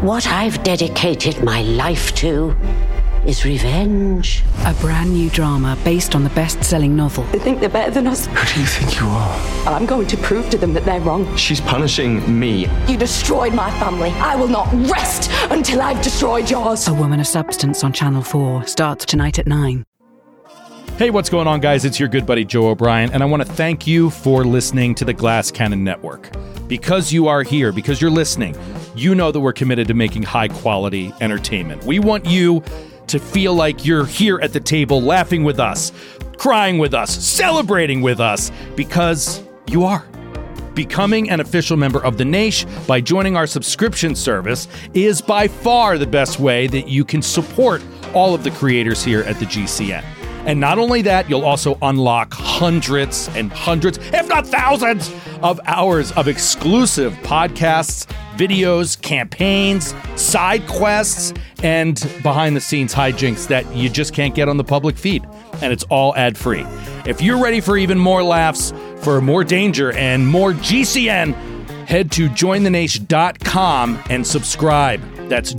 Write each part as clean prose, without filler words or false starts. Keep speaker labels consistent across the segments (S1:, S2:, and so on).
S1: What I've dedicated my life to is revenge.
S2: A brand new drama based on the best-selling novel.
S3: They think they're better than us.
S4: Who do you think you are?
S3: I'm going to prove to them that they're wrong.
S4: She's punishing me.
S3: You destroyed my family. I will not rest until I've destroyed yours.
S2: A Woman of Substance on Channel 4 starts tonight at 9.
S5: Hey, what's going on, guys? It's your good buddy Joe O'Brien, and I want to thank you for listening to the Glass Cannon Network. Because you are here, because you're listening, you know that we're committed to making high-quality entertainment. We want you to feel like you're here at the table laughing with us, crying with us, celebrating with us, because you are. Becoming an official member of the Naish by joining our subscription service is by far the best way that you can support all of the creators here at the GCN. And not only that, you'll also unlock hundreds and hundreds, if not thousands, of hours of exclusive podcasts, videos, campaigns, side quests, and behind-the-scenes hijinks that you just can't get on the public feed. And it's all ad-free. If you're ready for even more laughs, for more danger, and more GCN, head to jointhenaish.com and subscribe. That's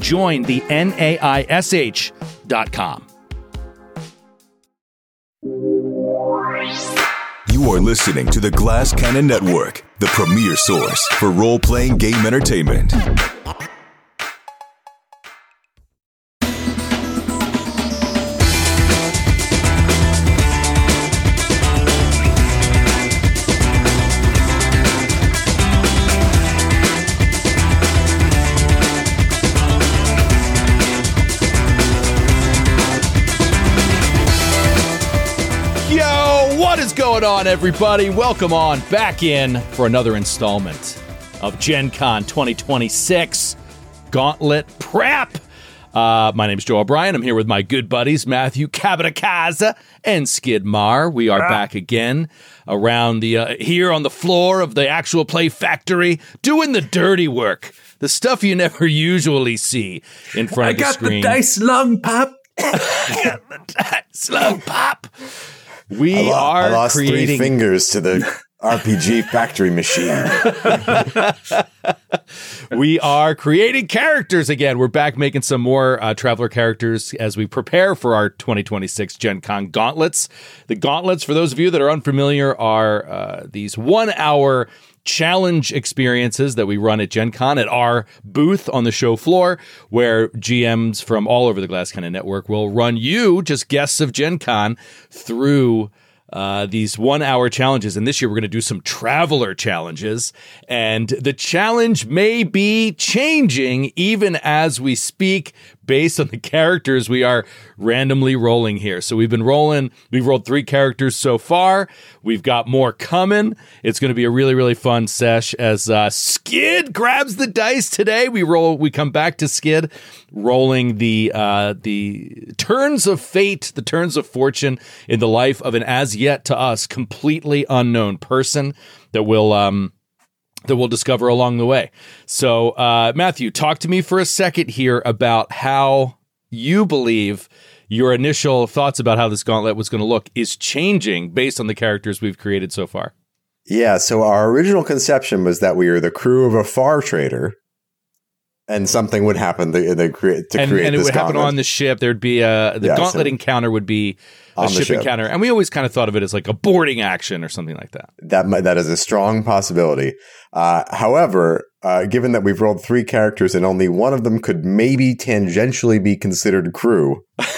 S5: jointhenaish.com.
S6: You are listening to the Glass Cannon Network, the premier source for role-playing game entertainment.
S5: What is going on, everybody? Welcome on back in for another installment of Gen Con 2026 Gauntlet Prep. My name is Joe O'Brien. I'm here with my good buddies, Matthew Cabatacaza and Skid Mar. We are back again around the here on the floor of the Actual Play Factory, doing the dirty work, the stuff you never usually see in front of the screen.
S7: I got the dice lung pop.
S5: I got the dice lung pop. I
S7: lost
S5: creating
S7: 3 fingers to the RPG factory machine.
S5: We are creating characters again. We're back making some more Traveler characters as we prepare for our 2026 Gen Con Gauntlets. The Gauntlets, for those of you that are unfamiliar, are these 1-hour challenge experiences that we run at Gen Con at our booth on the show floor, where GMs from all over the Glass Cannon Network will run you, just guests of Gen Con, through these 1-hour challenges. And this year we're going to do some Traveler challenges, and the challenge may be changing even as we speak based on the characters we are randomly rolling here. So we've rolled 3 characters so far. We've got more coming. It's going to be a really, really fun sesh as Skid grabs the dice today. We come back to Skid rolling the turns of fate, the turns of fortune in the life of an as yet to us completely unknown person that we'll discover along the way. So, Matthew, talk to me for a second here about how you believe your initial thoughts about how this gauntlet was going to look is changing based on the characters we've created so far.
S7: Yeah, so our original conception was that we were the crew of a far trader, and something would happen to create
S5: and
S7: this
S5: it would
S7: gauntlet.
S5: happen on the ship. There'd be gauntlet encounter would be a ship encounter, and we always kind of thought of it as like a boarding action or something like that.
S7: That is a strong possibility. However, given that we've rolled 3 characters and only one of them could maybe tangentially be considered crew,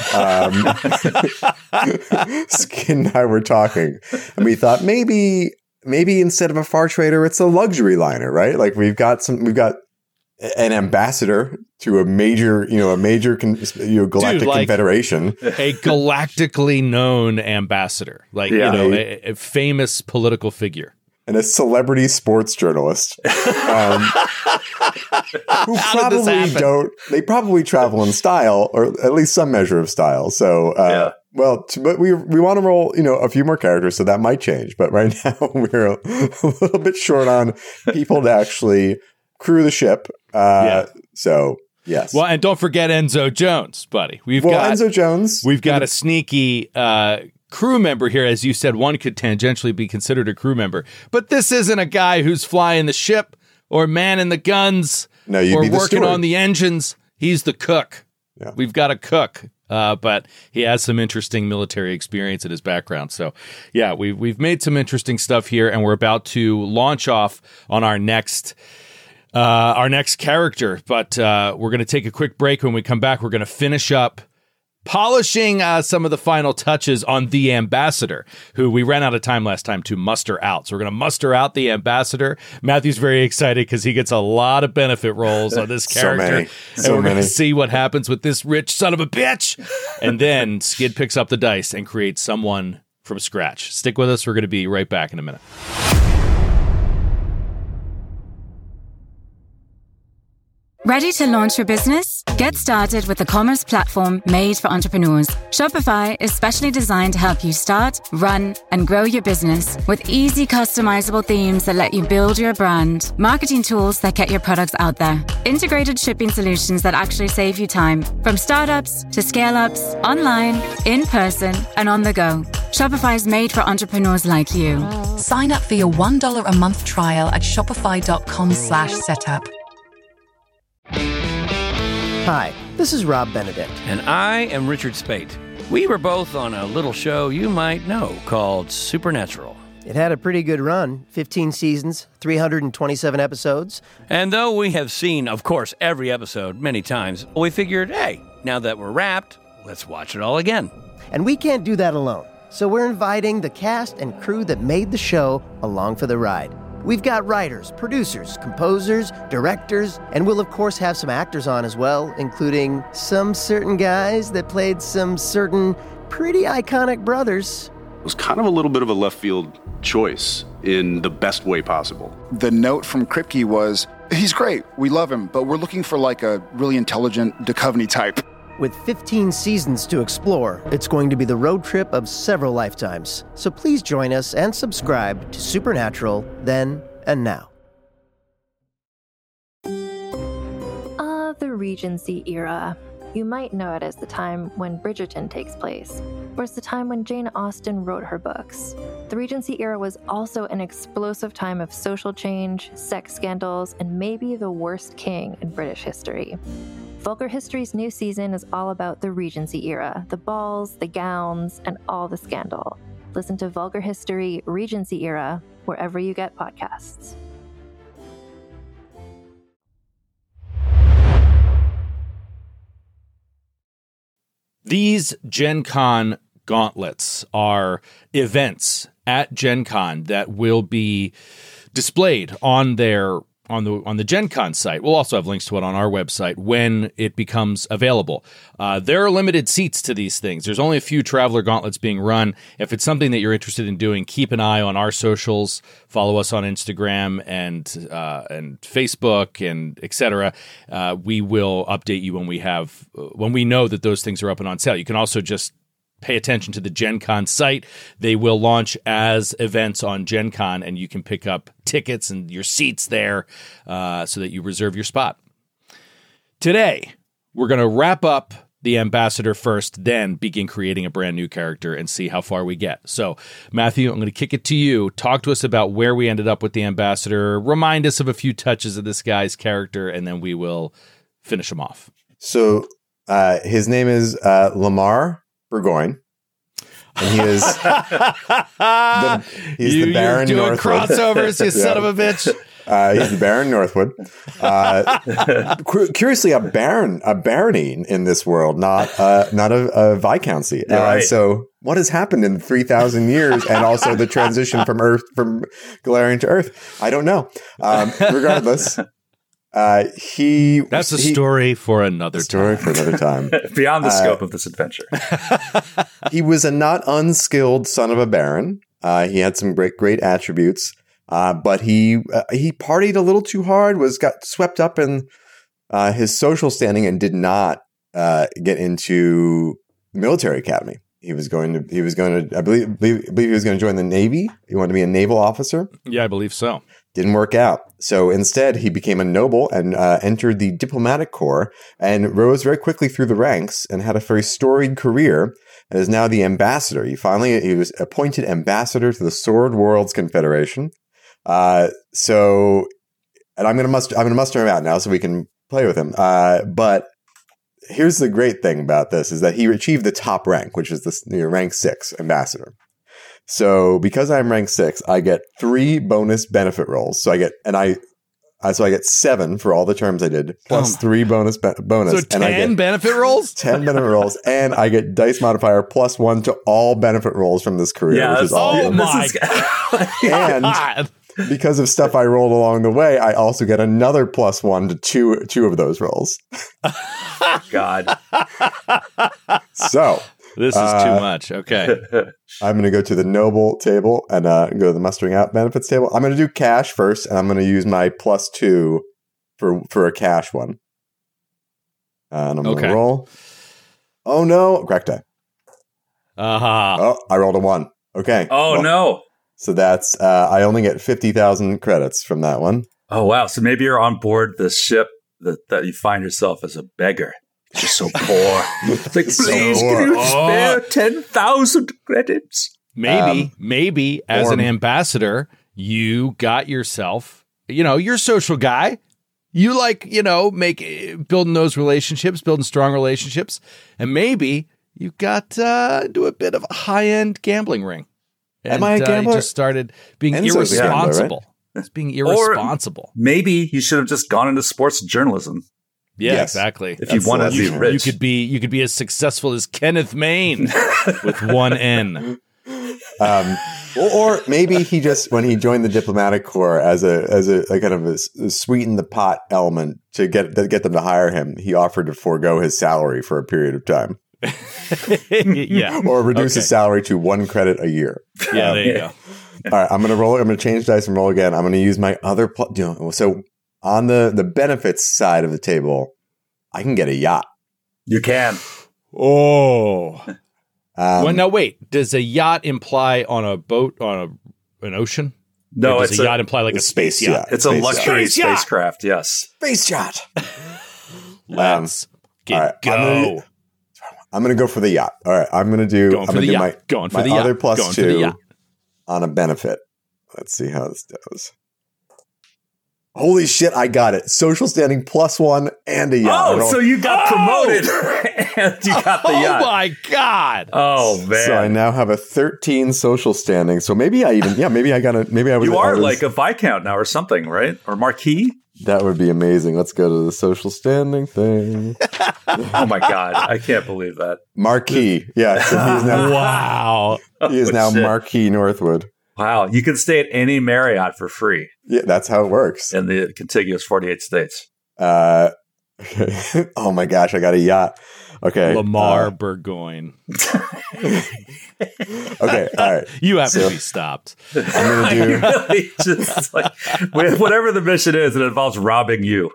S7: Skin and I were talking, and we thought maybe instead of a far trader, it's a luxury liner, right? Like we've got an ambassador to a major galactic confederation,
S5: a galactically known ambassador, like a famous political figure,
S7: and a celebrity sports journalist who they probably travel in style, or at least some measure of style. So, but we want to roll, a few more characters, so that might change. But right now we're a little bit short on people to actually crew the ship. So yes.
S5: Well, and don't forget Enzo Jones, buddy. We've got
S7: Enzo Jones.
S5: We've got a sneaky crew member here. As you said, one could tangentially be considered a crew member, but this isn't a guy who's flying the ship or manning the guns
S7: No, you'd
S5: or
S7: be the
S5: working
S7: steward.
S5: on the engines. He's the cook.
S7: Yeah.
S5: We've got a cook, but he has some interesting military experience in his background. So, yeah, we've made some interesting stuff here, and we're about to launch off on our next character. But we're going to take a quick break. When we come back, we're going to finish up polishing some of the final touches on the Ambassador, who we ran out of time last time to muster out. So we're going to muster out the Ambassador. Matthew's very excited because he gets a lot of benefit rolls on this character.
S7: So
S5: we're going
S7: many.
S5: to see what happens with this rich son of a bitch. And then Skid picks up the dice and creates someone from scratch. Stick with us. We're going to be right back in a minute.
S8: Ready to launch your business? Get started with the commerce platform made for entrepreneurs. Shopify is specially designed to help you start, run, and grow your business with easy customizable themes that let you build your brand, marketing tools that get your products out there, integrated shipping solutions that actually save you time, from startups to scale-ups, online, in person, and on the go. Shopify is made for entrepreneurs like you.
S2: Sign up for your $1 a month trial at shopify.com/setup.
S9: Hi, this is Rob Benedict.
S10: And I am Richard Spate. We were both on a little show you might know called Supernatural.
S9: It had a pretty good run, 15 seasons, 327 episodes.
S10: And though we have seen, of course, every episode many times, we figured, hey, now that we're wrapped, let's watch it all again.
S9: And we can't do that alone, so we're inviting the cast and crew that made the show along for the ride. We've got writers, producers, composers, directors, and we'll of course have some actors on as well, including some certain guys that played some certain pretty iconic brothers.
S11: It was kind of a little bit of a left field choice in the best way possible.
S12: The note from Kripke was, he's great, we love him, but we're looking for like a really intelligent Duchovny type.
S9: With 15 seasons to explore, it's going to be the road trip of several lifetimes. So please join us and subscribe to Supernatural then and now.
S13: The Regency era. You might know it as the time when Bridgerton takes place, or as the time when Jane Austen wrote her books. The Regency era was also an explosive time of social change, sex scandals, and maybe the worst king in British history. Vulgar History's new season is all about the Regency era, the balls, the gowns, and all the scandal. Listen to Vulgar History Regency era wherever you get podcasts.
S5: These Gen Con gauntlets are events at Gen Con that will be displayed on the Gen Con site. We'll also have links to it on our website when it becomes available. There are limited seats to these things. There's only a few Traveler Gauntlets being run. If it's something that you're interested in doing, keep an eye on our socials. Follow us on Instagram and Facebook and etc. We will update you when we know that those things are up and on sale. You can also just pay attention to the Gen Con site. They will launch as events on Gen Con, and you can pick up tickets and your seats there so that you reserve your spot. Today, we're going to wrap up the Ambassador first, then begin creating a brand new character and see how far we get. So, Matthew, I'm going to kick it to you. Talk to us about where we ended up with the Ambassador. Remind us of a few touches of this guy's character, and then we will finish him off.
S7: So, his name is Lamar Burgoyne, and he is the Baron
S5: You're doing
S7: Northwood.
S5: crossovers, you son of a bitch.
S7: He's the Baron Northwood. Curiously, a barony in this world, not a viscountcy.
S14: Right.
S7: So, what has happened in 3,000 years, and also the transition from Galarian to Earth? I don't know. Regardless.
S5: That's a story for another
S7: time.
S14: Beyond the scope of this adventure.
S7: He was a not unskilled son of a baron. He had some great attributes, but he partied a little too hard. Got swept up in his social standing and did not get into the military academy. He was going to. I believe he was going to join the Navy. He wanted to be a naval officer.
S5: Yeah, I believe so.
S7: Didn't work out. So instead, he became a noble and entered the diplomatic corps and rose very quickly through the ranks and had a very storied career and is now the ambassador. He was appointed ambassador to the Sword Worlds Confederation. So and I'm gonna muster him out now so we can play with him. But here's the great thing about this is that he achieved the top rank, which is this rank 6 ambassador. So because I'm rank 6, I get 3 bonus benefit rolls. So I get 7 for all the terms I did, plus 3 bonus.
S5: So 10 benefit rolls?
S7: 10 benefit rolls, and I get dice modifier plus 1 to all benefit rolls from this career, which is awesome.
S5: Oh my
S7: God. And because of stuff I rolled along the way, I also get another plus 1 to two of those rolls.
S14: God.
S7: So
S5: this is too much. Okay.
S7: I'm going to go to the noble table and go to the mustering out benefits table. I'm going to do cash first, and I'm going to use my plus 2 for a cash one. And I'm going to roll. Oh, no. Crack die. Oh, I rolled a 1. Okay.
S14: Oh, no.
S7: So that's, I only get 50,000 credits from that one.
S14: Oh, wow. So maybe you're on board the ship that you find yourself as a beggar. Just so poor. It's like, please, can you spare 10,000 credits?
S5: Maybe as an ambassador, you got yourself, you're a social guy. You like, building those relationships, building strong relationships. And maybe you got into a bit of a high-end gambling ring. And,
S7: am I a gambler?
S5: You just started being irresponsible. It's being irresponsible.
S14: Or maybe you should have just gone into sports journalism.
S5: Yeah, yes, exactly.
S14: If you wanted to be rich,
S5: you could be as successful as Kenneth Maine with one N.
S7: Or maybe he just, when he joined the diplomatic corps as a kind of a sweeten the pot element to get them to hire him, he offered to forego his salary for a period of time.
S5: Yeah,
S7: or reduce his salary to 1 credit a year.
S5: Yeah, there you go.
S7: All right, I'm going to roll. I'm going to change dice and roll again. I'm going to use my other. So on the benefits side of the table, I can get a yacht.
S14: You can.
S5: Oh. Well, now wait. Does a yacht imply on a boat on an ocean?
S14: No,
S5: does a yacht imply like a space yacht?
S14: It's a luxury spacecraft. Yes,
S7: space yacht.
S5: Let's go.
S7: I'm going to go for the yacht. All right, I'm going to do. I'm going to do my other plus 2 on a benefit. Let's see how this goes. Holy shit, I got it. Social standing plus 1 and a yacht.
S14: Oh, so you got promoted and you got the yacht.
S5: Oh my God.
S14: Oh, man.
S7: So I now have a 13 social standing. So maybe I was.
S14: You are like a Viscount now or something, right? Or Marquis?
S7: That would be amazing. Let's go to the social standing thing.
S14: Oh my God. I can't believe that.
S7: Marquis. Yeah. So he's now,
S5: wow.
S7: He is now Marquis Northwood.
S14: Wow. You can stay at any Marriott for free.
S7: Yeah, that's how it works.
S14: In the contiguous 48 states.
S7: Oh my gosh, I got a yacht. Okay.
S5: Lamar Burgoyne.
S7: Okay, all right.
S5: You have to be stopped.
S7: I'm going to do...
S14: really just like, whatever the mission is, it involves robbing you.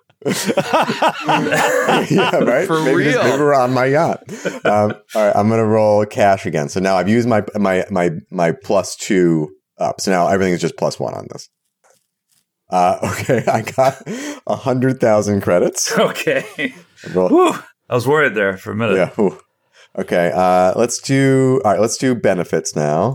S7: Yeah, right?
S5: For
S7: maybe
S5: real.
S7: Maybe we're on my yacht. All right, I'm going to roll cash again. So now I've used my plus 2 up. So now everything is just plus 1 on this. Okay, I got 100,000 credits.
S14: Okay. Whew, I was worried there for a minute.
S7: Yeah. Whew. Okay. Let's do benefits now.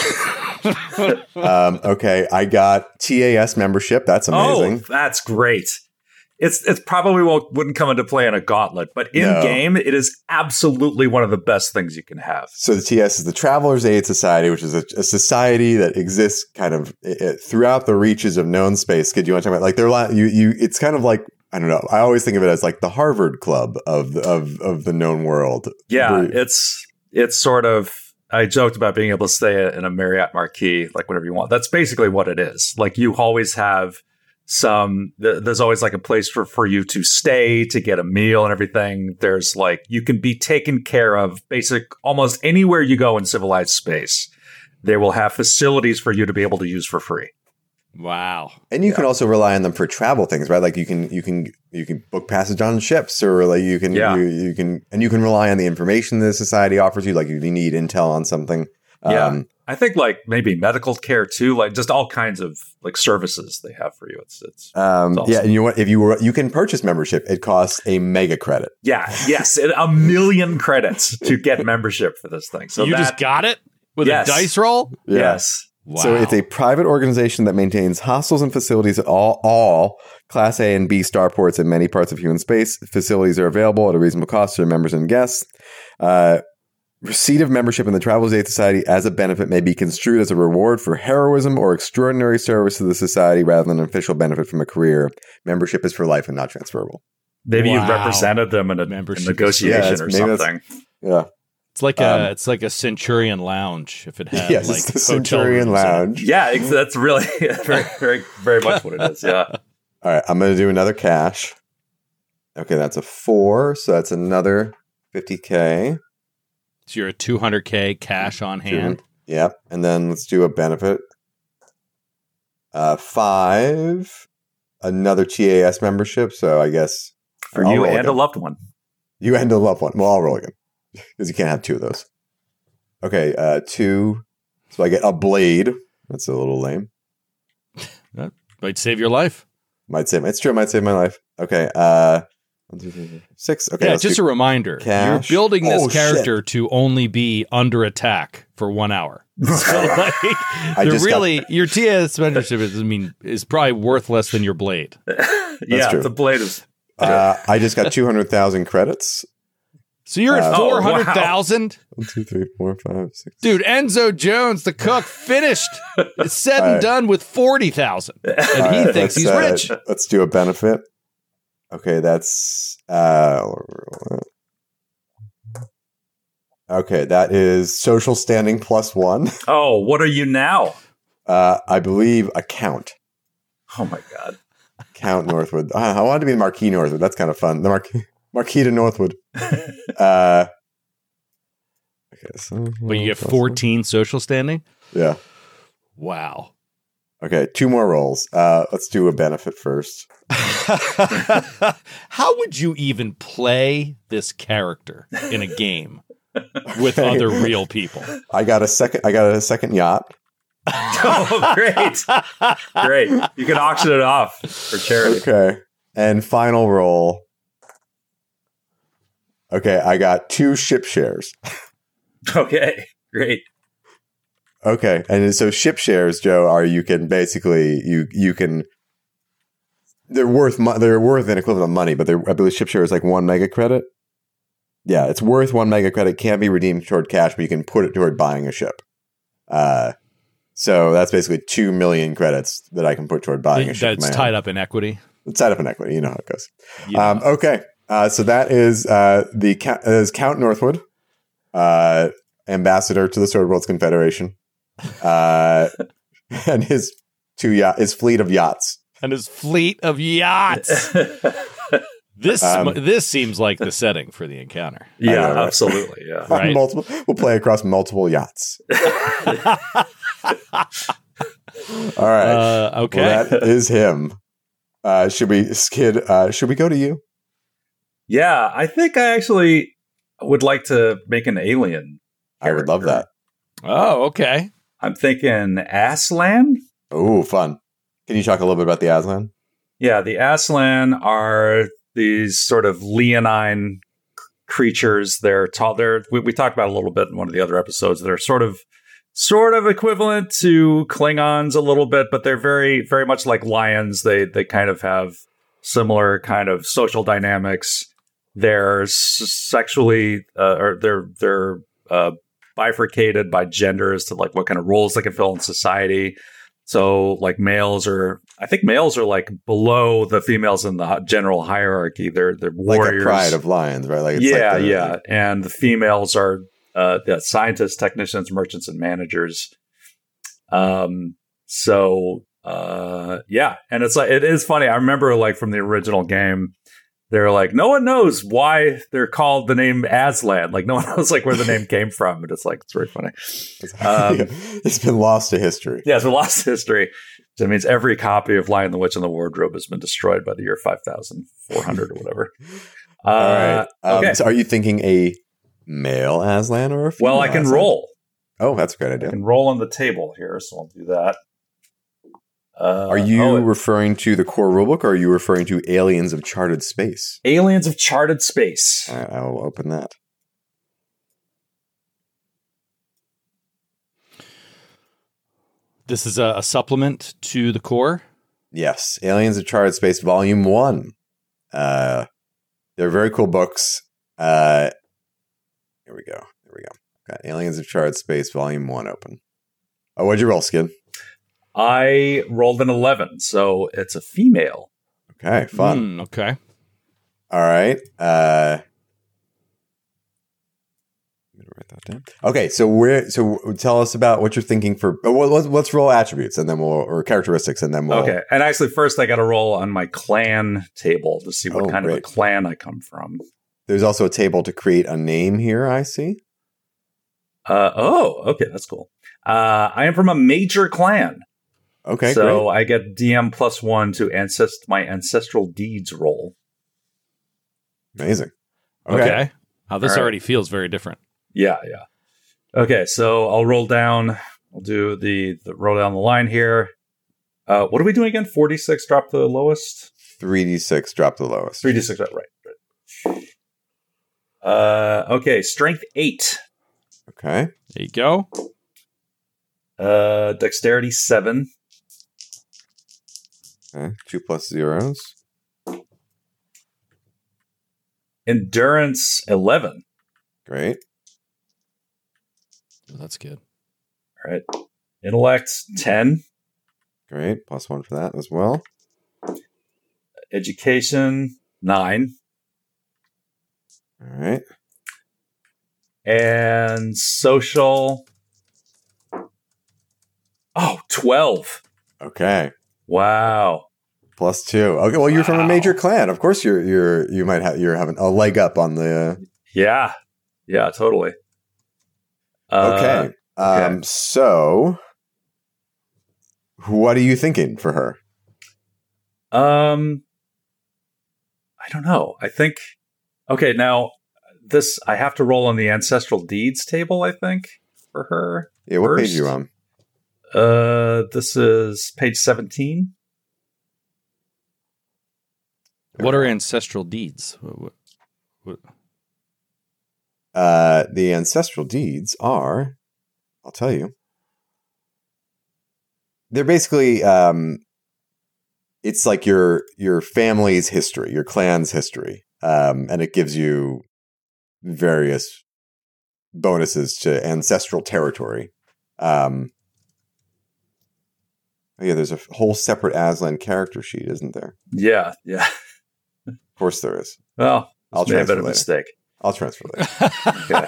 S7: Okay, I got TAS membership. That's amazing.
S14: Oh, that's great. It's probably wouldn't come into play in a gauntlet, but in game, it is absolutely one of the best things you can have.
S7: So the TS is the Travelers Aid Society, which is a society that exists kind of throughout the reaches of known space. Could you want to talk about like it's kind of like, I don't know. I always think of it as like the Harvard Club of the known world.
S14: Yeah, it's sort of. I joked about being able to stay in a Marriott Marquis like whenever you want. That's basically what it is. Like you always have. There's always like a place for you to stay, to get a meal and everything. There's like, you can be taken care of almost anywhere you go in civilized space. They will have facilities for you to be able to use for free.
S5: Wow.
S7: And you can also rely on them for travel things, right? Like you can book passage on ships, or like you can rely on the information the society offers you. Like if you need intel on something.
S14: Yeah. I think like maybe medical care too, like just all kinds of like services they have for you. It's awesome.
S7: Yeah, and you know what? If you can purchase membership, it costs a mega credit.
S14: Yeah, yes, 1 million credits to get membership for this thing. So
S5: you just got it with a dice roll?
S7: Yeah.
S14: Yes.
S5: Wow.
S7: So it's a private organization that maintains hostels and facilities at all Class A and B starports in many parts of human space. Facilities are available at a reasonable cost to their members and guests. Receipt of membership in the Travelers Aid Society as a benefit may be construed as a reward for heroism or extraordinary service to the society rather than an official benefit from a career. Membership is for life and not transferable.
S14: Maybe you represented them in a negotiation or something.
S7: Yeah.
S5: It's like a Centurion Lounge if it had
S7: yes,
S5: like
S7: it's the Centurion Lounge.
S14: Yeah, that's really very much what it is. Yeah.
S7: All right, I'm going to do another cash. Okay, that's a 4, so that's another 50K.
S5: So you're at 200K cash on hand.
S7: Yep, and then let's do a benefit. 5, another TAS membership. So I guess
S14: for you and a loved one.
S7: You and a loved one. Well, I'll roll again because you can't have 2 of those. Okay, 2. So I get a blade. That's a little lame.
S5: That might save your life.
S7: It's true. It might save my life. Okay. 1, 2, 3, 4, 6. Okay.
S5: Yeah, just a reminder.
S7: Cash.
S5: You're building this character to only be under attack for 1 hour. So your TAS membership is probably worth less than your blade.
S14: Yeah,
S7: true.
S14: The blade is.
S7: I just got 200,000 credits.
S5: So you're at 400,000?
S7: 1, 2, 3, 4, 5, 6.
S5: Dude, Enzo Jones, the cook, finished. It's said and done with 40,000. And he thinks he's rich.
S7: Let's do a benefit. Okay, that's okay, that is social standing +1.
S14: Oh, what are you now?
S7: I believe a count.
S14: Oh my god.
S7: Count Northwood. I wanted to be the Marquis Northwood. That's kind of fun. The Marquis de Northwood. Okay, so
S5: but you get 14 social standing?
S7: Yeah.
S5: Wow.
S7: Okay, 2 more rolls. Let's do a benefit first.
S5: How would you even play this character in a game with other real people?
S7: I got a second yacht.
S14: Oh, great. You can auction it off for charity.
S7: Okay. And final roll. Okay, I got 2 ship shares.
S14: Okay, great.
S7: Okay, and so ship shares, Joe, are you can basically you can they're worth an equivalent of money, but I believe ship share is like 1 mega credit. Yeah, it's worth 1 mega credit. Can't be redeemed toward cash, but you can put it toward buying a ship. So that's basically 2 million credits that I can put toward buying a ship.
S5: That's tied up in equity.
S7: It's tied up in equity. You know how it goes.
S5: Yeah.
S7: Okay, so that is Count Northwood, ambassador to the Sword Worlds Confederation. And his fleet of yachts.
S5: This seems like the setting for the encounter.
S14: Yeah, right? Absolutely. Yeah,
S7: right. We'll play across multiple yachts. All right.
S5: Okay,
S7: well, that is him. Should we go to you?
S14: Yeah, I think I actually would like to make an alien character.
S7: I would love that.
S5: Oh, okay.
S14: I'm thinking Aslan.
S7: Oh, fun. Can you talk a little bit about the Aslan?
S14: Yeah, the Aslan are these sort of leonine creatures. They're tall. We talked about it a little bit in one of the other episodes. They're sort of equivalent to Klingons a little bit, but they're very, very much like lions. They kind of have similar kind of social dynamics. They're sexually or they're bifurcated by gender as to like what kind of roles they can fill in society. So like males are like below the females in the general hierarchy. They're warriors.
S7: Like a pride of lions, right? Like
S14: yeah. And the females are scientists, technicians, merchants, and managers. And it's like, it is funny. I remember like from the original game, they're like, no one knows why they're called the name Aslan. Like no one knows like where the name came from. And it's like, it's very funny.
S7: It's been lost to history.
S14: Yeah, it's been lost to history. That means every copy of Lion, the Witch, and the Wardrobe has been destroyed by the year 5400 or whatever.
S7: All right.
S14: Okay.
S7: So are you thinking a male Aslan or a female
S14: Well, I can
S7: Aslan?
S14: roll.
S7: Oh, that's a great idea.
S14: I can roll on the table here, so I'll do that.
S7: Are you referring to the core rulebook, or are you referring to Aliens of Charted Space?
S14: Aliens of Charted Space.
S7: All right, I will open that.
S5: This is a supplement to the core?
S7: Yes, Aliens of Charted Space, Volume 1. They're very cool books. Here we go. Got Aliens of Charted Space, Volume 1 open. Oh, what'd you roll, Skid?
S14: I rolled an 11, so it's a female.
S7: Okay, fun.
S5: Okay.
S7: All right. I'm gonna write that down. Okay, so tell us about what you're thinking for. Let's roll attributes and then or characteristics and then we'll.
S14: Okay, and actually, first I got to roll on my clan table to see what kind of a clan I come from.
S7: There's also a table to create a name here. I see.
S14: Okay, that's cool. I am from a major clan.
S7: Okay,
S14: so
S7: great.
S14: I get DM +1 to my ancestral deeds roll.
S7: Amazing.
S5: Okay. This
S14: All right.
S5: already feels very different.
S14: Yeah. Okay, so I'll roll down. I'll do the roll down the line here. What are we doing again? 4d6 drop the lowest?
S7: 3d6 drop the lowest.
S14: 3d6, right. Okay, strength 8.
S7: Okay.
S5: There you go.
S14: Dexterity 7.
S7: Okay. 2 plus zeros.
S14: Endurance 11.
S7: Great.
S5: Oh, that's good.
S14: All right. Intellect 10.
S7: Great. +1 for that as well.
S14: Education 9.
S7: All right.
S14: And social 12.
S7: Okay.
S14: Wow.
S7: +2. Okay, well, you're from a major clan. Of course, you're having a leg up on the.
S14: Yeah, totally.
S7: Okay. So, what are you thinking for her?
S14: I don't know. I think. Okay, now this I have to roll on the ancestral deeds table. I think for her.
S7: Yeah. What
S14: first.
S7: page are you on?
S14: This is page 17.
S5: What are ancestral deeds? What?
S7: The ancestral deeds are, I'll tell you. They're basically, it's like your family's history, your clan's history, and it gives you various bonuses to ancestral territory. There's a whole separate Aslan character sheet, isn't there?
S14: Yeah.
S7: Of course there is.
S14: Well,
S7: I'll transfer
S14: a
S7: later.
S14: mistake.
S7: I'll transfer later. Okay.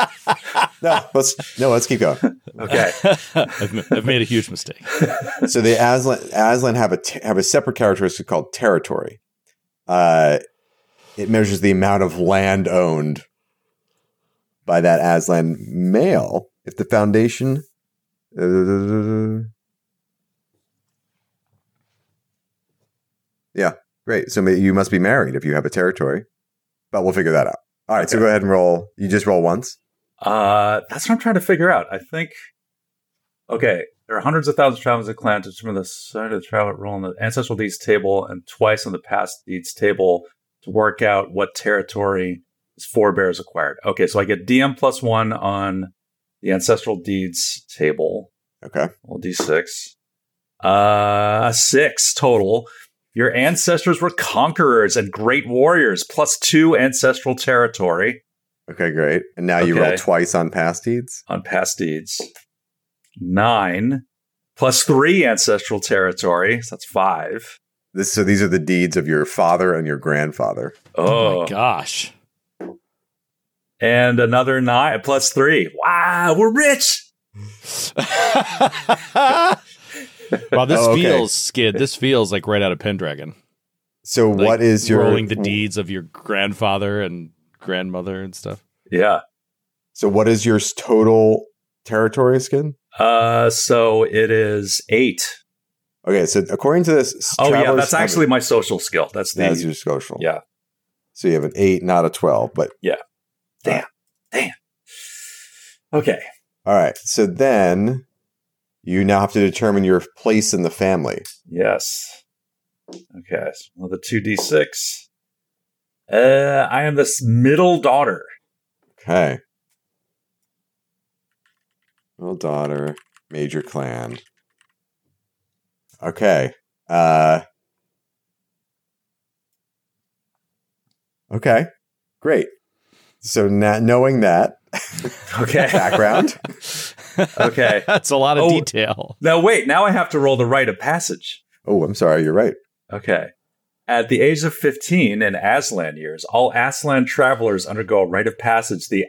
S7: Let's keep going.
S14: Okay.
S5: I've made a huge mistake.
S7: So the Aslan have a separate characteristic called territory. It measures the amount of land owned by that Aslan male. If the foundation. Yeah, great. So you must be married if you have a territory, but we'll figure that out. All right, okay. So go ahead and roll. You just roll once.
S14: That's what I'm trying to figure out. I think. Okay, there are hundreds of thousands of travelers in clan to determine the side of the travel roll on the ancestral deeds table and twice on the past deeds table to work out what territory his forebears acquired. Okay, so I get DM +1 on the ancestral deeds table.
S7: Okay,
S14: well, D6. 6 total. Your ancestors were conquerors and great warriors, +2 ancestral territory.
S7: Okay, great. And now you roll twice on past deeds?
S14: On past deeds. 9, +3 ancestral territory. So that's 5.
S7: So these are the deeds of your father and your grandfather.
S5: Oh my gosh.
S14: And another 9, +3. Wow, we're rich!
S5: Wow, this feels, Skid, this feels like right out of Pendragon.
S7: So
S5: like
S7: what is your...
S5: rolling the deeds of your grandfather and grandmother and stuff?
S14: Yeah.
S7: So what is your total territory, Skid?
S14: So it is 8.
S7: Okay, so according to this...
S14: that's actually my social skill. That's
S7: your social.
S14: Yeah.
S7: So you have an 8, not a 12, but...
S14: Yeah. Damn. Okay.
S7: All right, so then... You now have to determine your place in the family.
S14: Yes. Okay. So the 2d6. I am this middle daughter.
S7: Okay. Middle daughter, major clan. Okay. Okay, great. So now knowing that,
S14: okay,
S7: background.
S14: Okay,
S5: that's a lot of detail.
S14: Now wait, now I have to roll the rite of passage.
S7: Oh, I'm sorry. You're right.
S14: Okay. At the age of 15 in Aslan years, all Aslan travelers undergo a rite of passage, the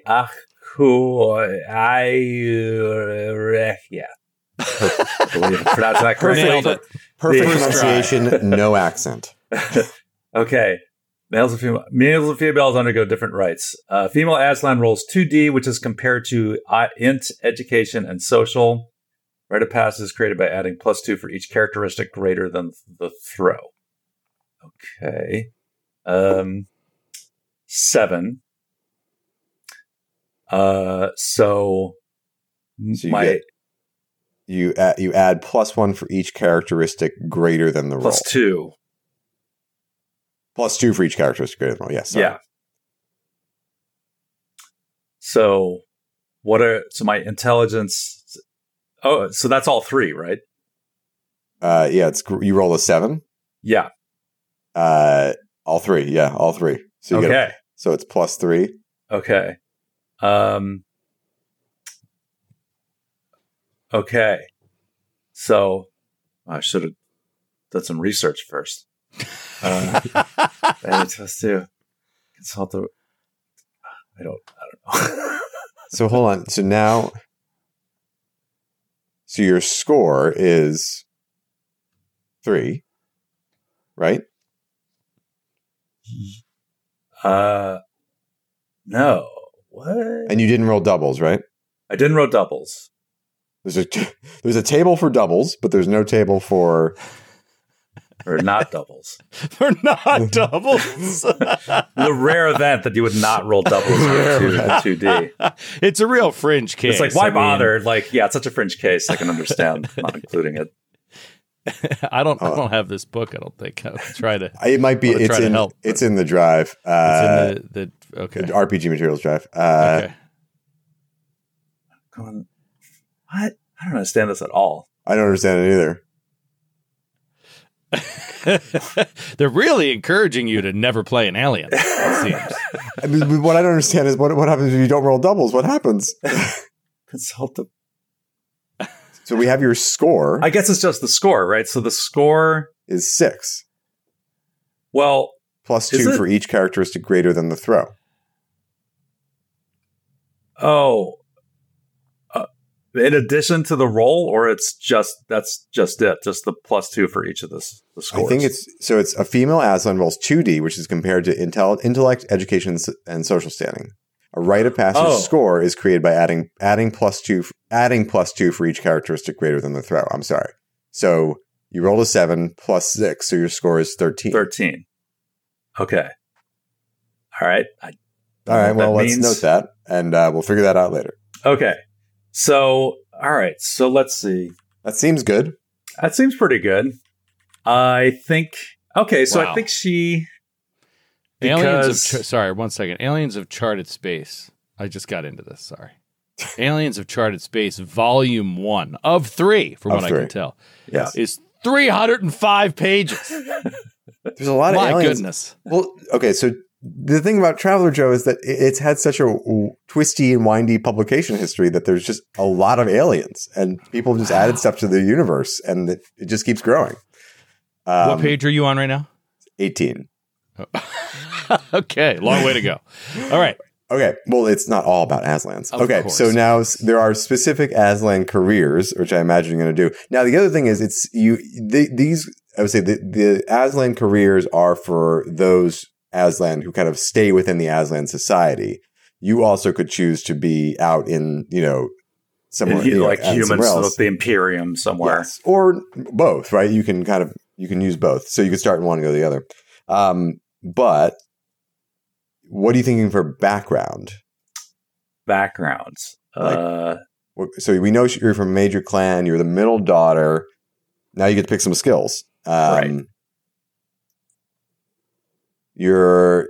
S14: yeah. Pronounce that correctly.
S7: Perfect pronunciation, no accent.
S14: Okay. Males and females undergo different rites. Female Aslan rolls 2D, which is compared to int, education, and social. Rite of passage is created by adding +2 for each characteristic greater than the throw. Okay. 7. So
S7: you add +1 for each characteristic greater than the roll.
S14: +2.
S7: +2 for each characteristic greater than the roll. Yes. Sorry.
S14: Yeah. So my intelligence? Oh, so that's all 3, right?
S7: Yeah. You roll a 7.
S14: Yeah.
S7: All 3. Yeah, all 3. So you
S14: okay.
S7: So it's +3.
S14: Okay. Okay. So I should have done some research first. +2. Consult the. I don't know.
S7: So hold on. So now, so your score is 3, right?
S14: No. What?
S7: And you didn't roll doubles, right?
S14: I didn't roll doubles.
S7: There's a table for doubles, but there's no table for
S14: not doubles.
S5: For not doubles.
S14: The rare event that you would not roll doubles in 2D.
S5: It's a real fringe case.
S14: It's like, why bother? Like, yeah, it's such a fringe case. I can understand not including it.
S5: I don't have this book. I don't think. I'll try to.
S7: It might be. It's in the drive.
S5: It's in the okay.
S7: The RPG materials drive.
S14: Okay. What? I don't understand this at all.
S7: I don't understand it either.
S5: They're really encouraging you to never play an alien. It seems.
S7: I mean, what I don't understand is what happens if you don't roll doubles. What happens?
S14: Consult the.
S7: So we have your score.
S14: I guess it's just the score, right? So the score
S7: is 6.
S14: Well,
S7: +2 for each characteristic greater than the throw.
S14: Oh, in addition to the roll, or that's just it, just the +2 for each of the scores.
S7: I think it's a female Aslan rolls 2D, which is compared to intellect, education, and social standing. A rite of passage score is created by adding +2 for each characteristic greater than the throw. I'm sorry. So you rolled a 7 +6, so your score is 13.
S14: 13. Okay. All right.
S7: All right. Well, let's note that, and we'll figure that out later.
S14: Okay. So, all right. So let's see.
S7: That seems good.
S14: That seems pretty good. I think. Okay. So
S5: Wow.
S14: I think she.
S5: Sorry, 1 second. Aliens of Charted Space. I just got into this. Sorry. Aliens of Charted Space, Volume 1 of 3, from what I can tell.
S7: Yes.
S5: Is 305 pages.
S7: There's a lot of aliens.
S5: My goodness.
S7: Well, okay. So the thing about Traveler, Joe, is that it's had such a twisty and windy publication history that there's just a lot of aliens, and people just added stuff to the universe, and it just keeps growing.
S5: What page are you on right now?
S7: 18.
S5: Okay, long way to go. All right.
S7: Okay, well, it's not all about Aslans.
S5: Of
S7: okay,
S5: course.
S7: so now there are specific Aslan careers, which I imagine you're going to do. Now, the other thing is, I would say the Aslan careers are for those Aslan who kind of stay within the Aslan society. You also could choose to be out in, somewhere
S14: like humans, with the Imperium somewhere.
S7: Yes, or both, right? You can use both. So you can start in one and go the other. But what are you thinking for background?
S14: Backgrounds.
S7: So we know you're from a major clan. You're the middle daughter. Now you get to pick some skills.
S14: Right.
S7: Your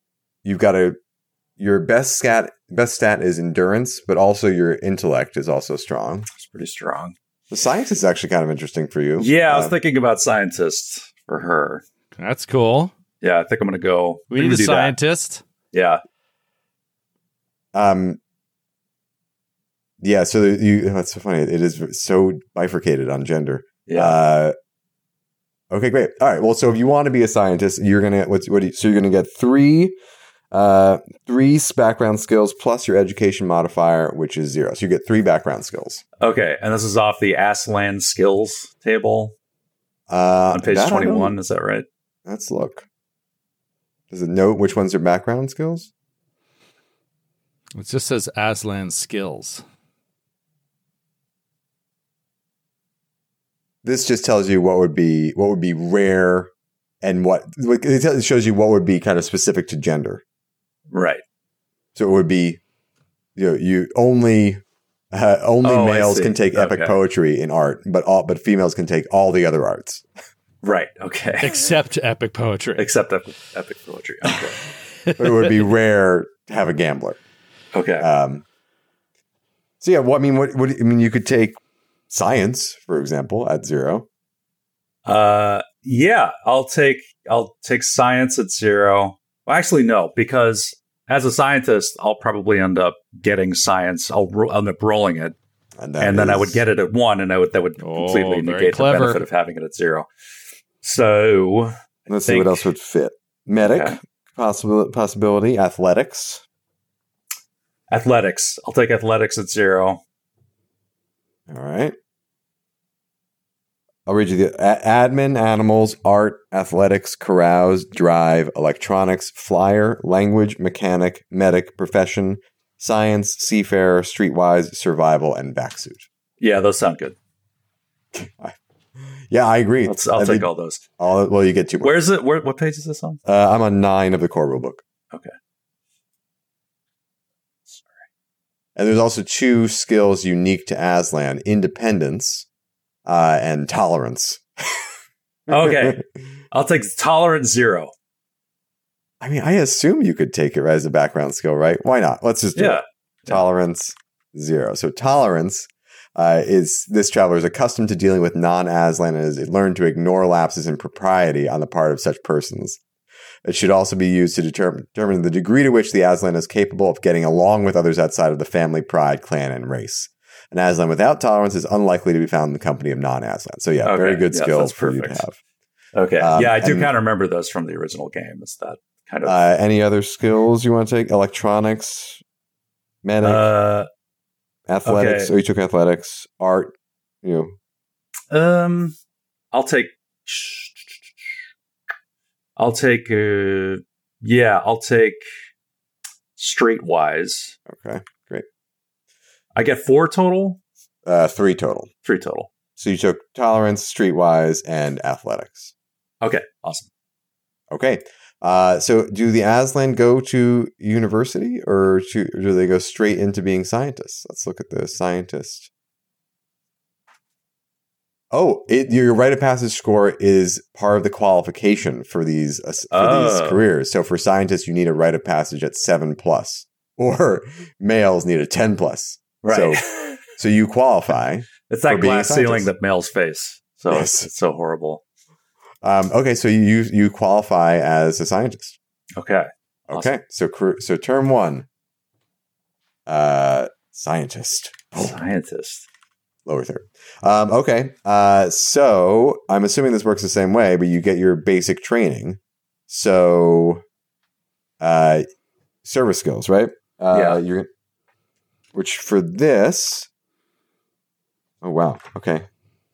S7: best stat is endurance, but also your intellect is also strong.
S14: It's pretty strong.
S7: The scientist is actually kind of interesting for you.
S14: Yeah, I was thinking about scientists for her.
S5: That's cool.
S14: Yeah, I think I'm going to go.
S5: We need a scientist.
S14: That.
S7: Yeah. Yeah, so that's so funny. It is so bifurcated on gender.
S14: Yeah.
S7: Okay, great. All right. Well, so if you want to be a scientist, you're gonna so you're gonna get three background skills plus your education modifier, which is 0. So you get 3 background skills.
S14: Okay, and this is off the Aslan skills table on page 21. Is that right?
S7: Let's look. Does it note which ones are background skills?
S5: It just says Aslan skills.
S7: This just tells you what would be rare, and it shows you what would be kind of specific to gender.
S14: Right.
S7: So it would be, you only males can take epic poetry in art, but females can take all the other arts.
S14: Right. Okay.
S5: Except epic poetry.
S14: Except epic poetry. Okay.
S7: But it would be rare to have a gambler.
S14: Okay.
S7: So yeah, what you could take science, for example, at 0.
S14: Yeah, I'll take science at 0. Well, actually, no, because as a scientist, I'll probably end up getting science. I'll end up rolling it, and then I would get it at 1, and that would completely negate the benefit of having it at 0. So
S7: let's see what else would fit. Medic, possibility, athletics.
S14: Athletics. I'll take athletics at 0.
S7: All right. I'll read you the admin, animals, art, athletics, carouse, drive, electronics, flyer, language, mechanic, medic, profession, science, seafarer, streetwise, survival, and backsuit.
S14: Yeah, those sound good.
S7: Yeah, I agree.
S14: I'll take all those.
S7: Well, you get 2 more.
S14: Where is it? What page is this on?
S7: I'm on 9 of the core rulebook.
S14: Okay.
S7: And there's also 2 skills unique to Aslan: independence and tolerance.
S14: Okay. I'll take tolerance 0.
S7: I mean, I assume you could take it as a background skill, right? Why not? Let's just do it. Tolerance 0. So tolerance is this traveler is accustomed to dealing with non-Aslan and has learned to ignore lapses in propriety on the part of such persons. It should also be used to determine the degree to which the Aslan is capable of getting along with others outside of the family, pride, clan, and race. An Aslan without tolerance is unlikely to be found in the company of non-Aslan. So yeah, very good skills for you to have.
S14: Okay. Yeah, I do kind of remember those from the original game. Is that kind of
S7: any other skills you want to take? Electronics, medic, athletics.
S14: Okay.
S7: Oh, you took athletics, art.
S14: I'll take streetwise.
S7: Okay, great.
S14: I get 4 total?
S7: 3 total.
S14: 3 total.
S7: So you took tolerance, streetwise, and athletics.
S14: Okay, awesome.
S7: Okay. So do the Aslan go to university or do they go straight into being scientists? Let's look at the scientist. Oh, your rite of passage score is part of the qualification for these careers. So for scientists, you need a rite of passage at 7+, or males need a 10+.
S14: Right.
S7: So you qualify.
S14: It's that glass ceiling that males face. So it's so horrible.
S7: Okay, so you qualify as a scientist.
S14: Okay.
S7: Okay. Awesome. So term 1, scientist.
S14: Scientist.
S7: Lower third. Okay. So I'm assuming this works the same way, but you get your basic training. So, service skills, right?
S14: Yeah.
S7: Which for this. Oh wow. Okay.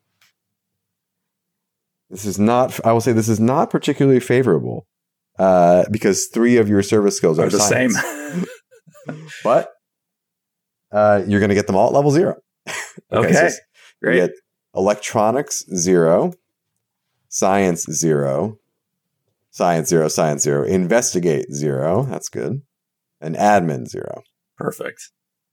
S7: I will say this is not particularly favorable, because 3 of your service skills are
S14: the
S7: science.
S14: same.
S7: But you're going to get them all at level 0.
S14: Okay,
S7: so
S14: great.
S7: You get electronics 0, science 0, science 0, science 0, investigate 0. That's good, and admin 0.
S14: Perfect.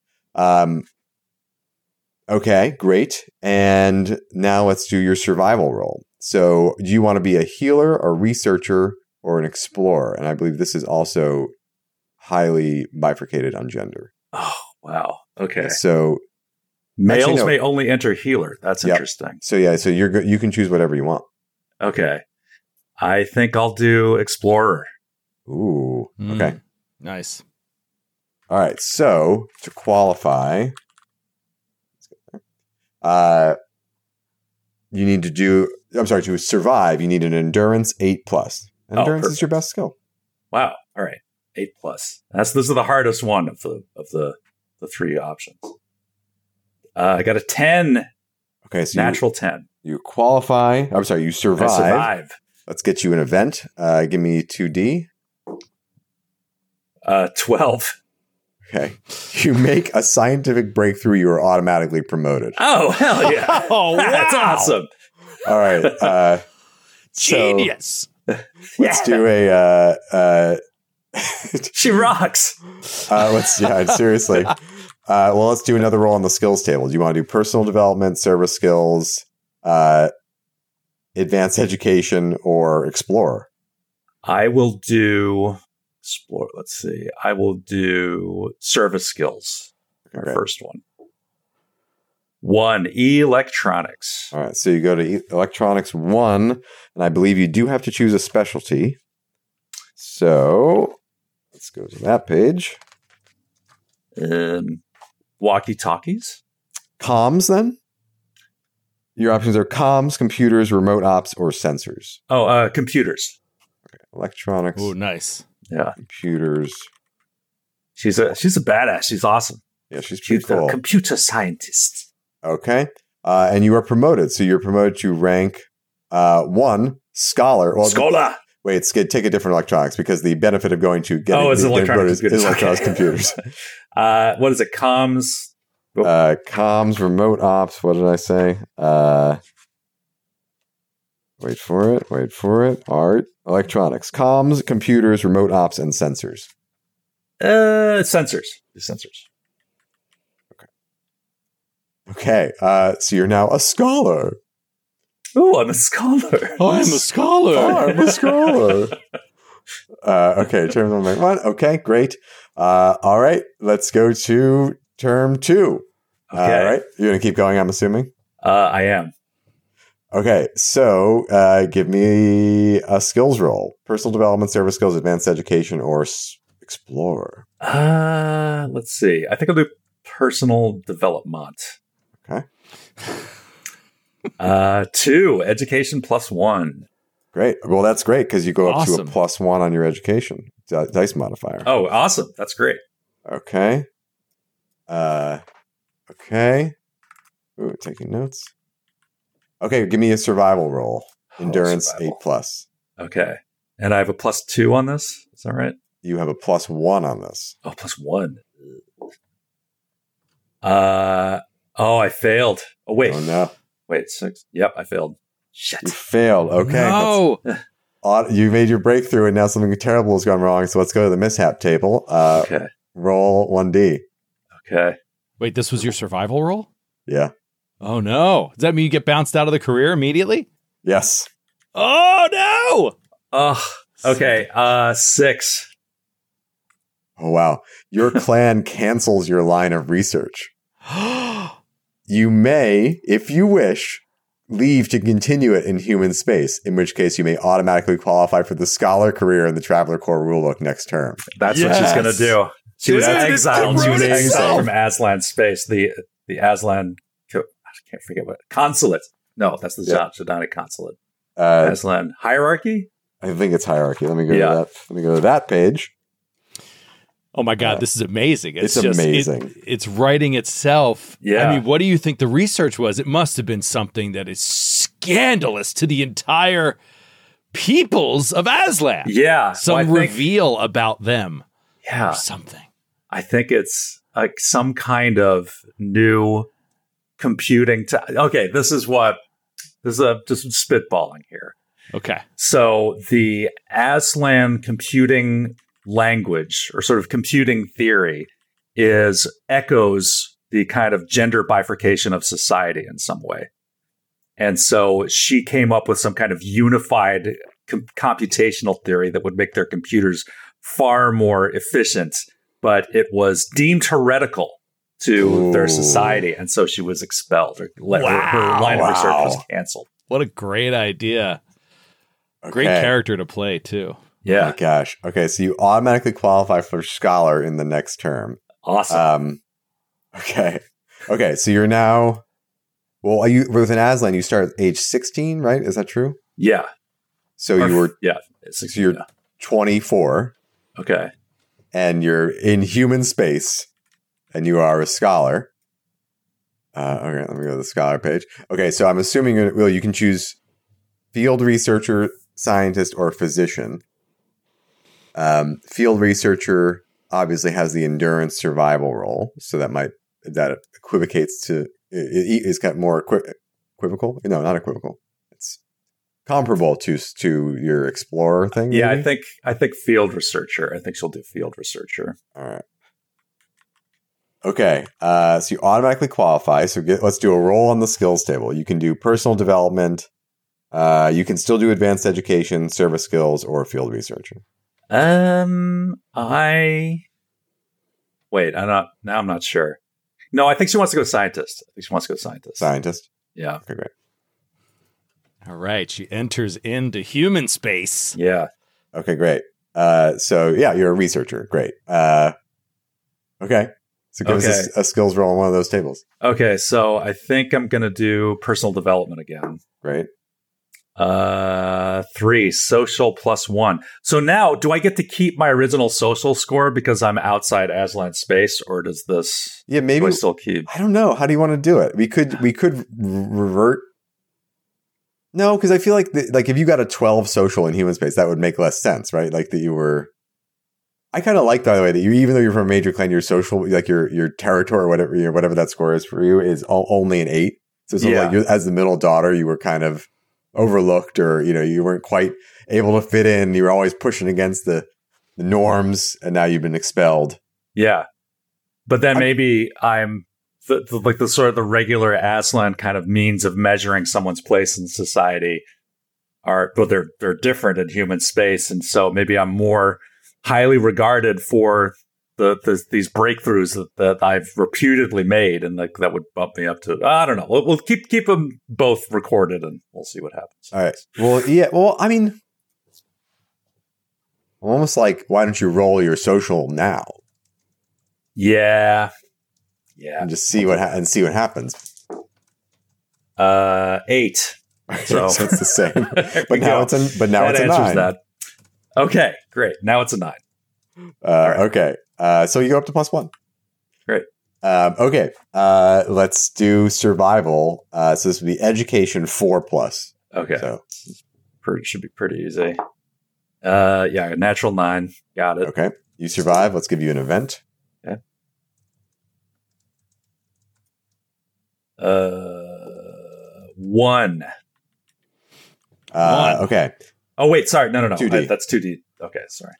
S7: Okay, great. And now let's do your survival role. So, do you want to be a healer, a researcher, or an explorer? And I believe this is also highly bifurcated on gender.
S14: Oh wow. Okay.
S7: So
S14: Males may only enter healer. That's interesting.
S7: So yeah, so you can choose whatever you want.
S14: Okay. I think I'll do explorer.
S7: Ooh. Okay.
S5: Nice.
S7: All right. So to qualify, you need to do. I'm sorry. To survive, you need an endurance 8+. Endurance is your best skill.
S14: Wow. All right. 8+. This is the hardest one of the 3 options. I got a 10.
S7: Okay, so
S14: natural 10.
S7: You qualify. I'm sorry, you survive.
S14: I survive.
S7: Let's get you an event. Give me 2D.
S14: 12.
S7: Okay. You make a scientific breakthrough, you are automatically promoted.
S14: Oh, hell yeah.
S5: Oh, wow.
S14: That's awesome.
S7: All right.
S5: Genius.
S7: Let's do a...
S14: She rocks.
S7: Seriously. Well, let's do another roll on the skills table. Do you want to do personal development, service skills, advanced education, or explorer?
S14: I will do explore. Let's see. I will do service skills. Our first one. 1, electronics.
S7: All right. So you go to electronics 1, and I believe you do have to choose a specialty. So let's go to that page.
S14: Walkie-talkies?
S7: Comms, then? Your options are comms, computers, remote ops, or sensors.
S14: Oh, computers.
S7: Okay. Electronics.
S5: Oh, nice.
S14: Yeah.
S7: Computers.
S14: She's a badass. She's awesome.
S7: Yeah, she's pretty cool.
S14: A computer scientist.
S7: Okay. And you are promoted. So you're promoted to rank 1, scholar. Well,
S14: Scholar.
S7: Wait, take a different electronics because the benefit of going to getting
S14: it's electronics
S7: computers.
S14: What is it? Comms?
S7: Comms, remote ops. What did I say? Wait for it. Art, electronics, comms, computers, remote ops, and sensors.
S14: Sensors. The sensors.
S7: Okay. So you're now a scholar.
S14: Oh, I'm a scholar.
S5: I'm a scholar.
S7: Okay, term number 1. Okay, great. All right, let's go to term 2.
S14: Okay.
S7: All right, you're going to keep going, I'm assuming?
S14: I am.
S7: Okay, so give me a skills roll. Personal development, service skills, advanced education, or explorer.
S14: Let's see. I think I'll do personal development.
S7: Okay.
S14: 2, education +1.
S7: Great. Well, that's great because you go up
S5: Awesome.
S7: to a +1 on your education dice modifier.
S14: Oh, awesome. That's great.
S7: Okay. Okay. Ooh, taking notes. Okay, give me a survival roll. Endurance
S14: survival.
S7: 8+.
S14: Okay. And I have a +2 on this. Is that right?
S7: You have a +1 on this.
S14: Oh, +1. I failed. Oh, wait.
S7: Oh, no.
S14: Wait, 6. Yep, I failed. Shit.
S7: You failed. Okay.
S5: No.
S7: You made your breakthrough and now something terrible has gone wrong. So let's go to the mishap table.
S14: Okay.
S7: Roll 1D.
S14: Okay.
S5: Wait, this was your survival roll?
S7: Yeah.
S5: Oh, no. Does that mean you get bounced out of the career immediately?
S7: Yes.
S5: Oh, no.
S14: Okay. 6.
S7: Oh, wow. Your clan cancels your line of research. You may, if you wish, leave to continue it in human space, in which case you may automatically qualify for the scholar career in the Traveler Corps rulebook next term.
S14: That's what she's going to do. She was exiled. She was
S7: amazing.
S14: exiled from Aslan space. The Aslan, I can't forget what, consulate. No, that's the Zodanic consulate. Aslan hierarchy?
S7: I think it's hierarchy. Let me go to that. Let me go to that page.
S5: Oh my God, this is amazing.
S7: It's amazing.
S5: It's writing itself.
S14: Yeah.
S5: I mean, what do you think the research was? It must have been something that is scandalous to the entire peoples of Aslan.
S14: Yeah.
S5: Some reveal about them.
S14: Yeah.
S5: Or something.
S14: I think it's like some kind of new computing. Okay, this is just spitballing here.
S5: Okay.
S14: So the Aslan computing language or sort of computing theory echoes the kind of gender bifurcation of society in some way. And so she came up with some kind of unified computational theory that would make their computers far more efficient, but it was deemed heretical to their society, and so she was expelled. Her line of research was canceled.
S5: What a great idea.
S7: Okay.
S5: Great character to play, too.
S14: Yeah.
S7: Oh my gosh. Okay, so you automatically qualify for Scholar in the next term.
S14: Awesome.
S7: Okay, so you're now... Well, with an Aslan, you start at age 16, right? Is that true?
S14: Yeah.
S7: So you were...
S14: Yeah.
S7: 16, so you're 24.
S14: Okay.
S7: And you're in human space, and you are a scholar. Okay, let me go to the Scholar page. Okay, so I'm assuming you can choose field researcher, scientist, or physician. Field researcher obviously has the endurance survival role, so that equivocates to is kind of more equivocal. No, not equivocal. It's comparable to your explorer thing.
S14: Yeah,
S7: maybe?
S14: I think field researcher. I think she'll do field researcher.
S7: All right. Okay, so you automatically qualify. So let's do a roll on the skills table. You can do personal development. You can still do advanced education, service skills, or field researcher.
S14: I'm not sure. No, I think she wants to go scientist. Scientist. Yeah.
S7: Okay, great.
S5: All right. She enters into human space.
S14: Yeah.
S7: Okay, great. So you're a researcher. Great. Okay. So give us a skills roll on one of those tables.
S14: Okay, so I think I'm going to do personal development again.
S7: Great.
S14: 3, social +1. So now, do I get to keep my original social score because I'm outside Aslan space, or does this?
S7: Yeah, maybe
S14: do I still keep.
S7: I don't know. How do you want to do it? We could revert. No, because I feel like if you got a 12 social in human space, that would make less sense, right? Like that you were. I kind of like, by the way, that even though you're from a major clan, your social, like your territory or whatever that score is for you, is only an 8. So it's like as the middle daughter, you were kind of overlooked, or you weren't quite able to fit in. You were always pushing against the norms, and now you've been expelled.
S14: Yeah, but then maybe I'm the sort of the regular Aslan kind of means of measuring someone's place in society but they're different in human space, and so maybe I'm more highly regarded for these breakthroughs that I've reputedly made, and that would bump me up to. I don't know. We'll keep them both recorded, and we'll see what happens.
S7: All right. Well, yeah. Well, I mean, I'm almost like, why don't you roll your social now?
S14: Yeah.
S7: And just see what happens.
S14: 8. So
S7: it's the same. But now it's a 9.
S14: That. Okay, great. Now it's a 9.
S7: Right. Okay. So you go up to +1.
S14: Great.
S7: Okay. Let's do survival. So this would be education 4+.
S14: Okay.
S7: So
S14: should be pretty easy. Natural 9. Got it.
S7: Okay. You survive. Let's give you an event.
S14: Okay. 1.
S7: 1. Okay.
S14: Oh, wait. Sorry. No.
S7: 2D.
S14: That's 2D. Okay. Sorry.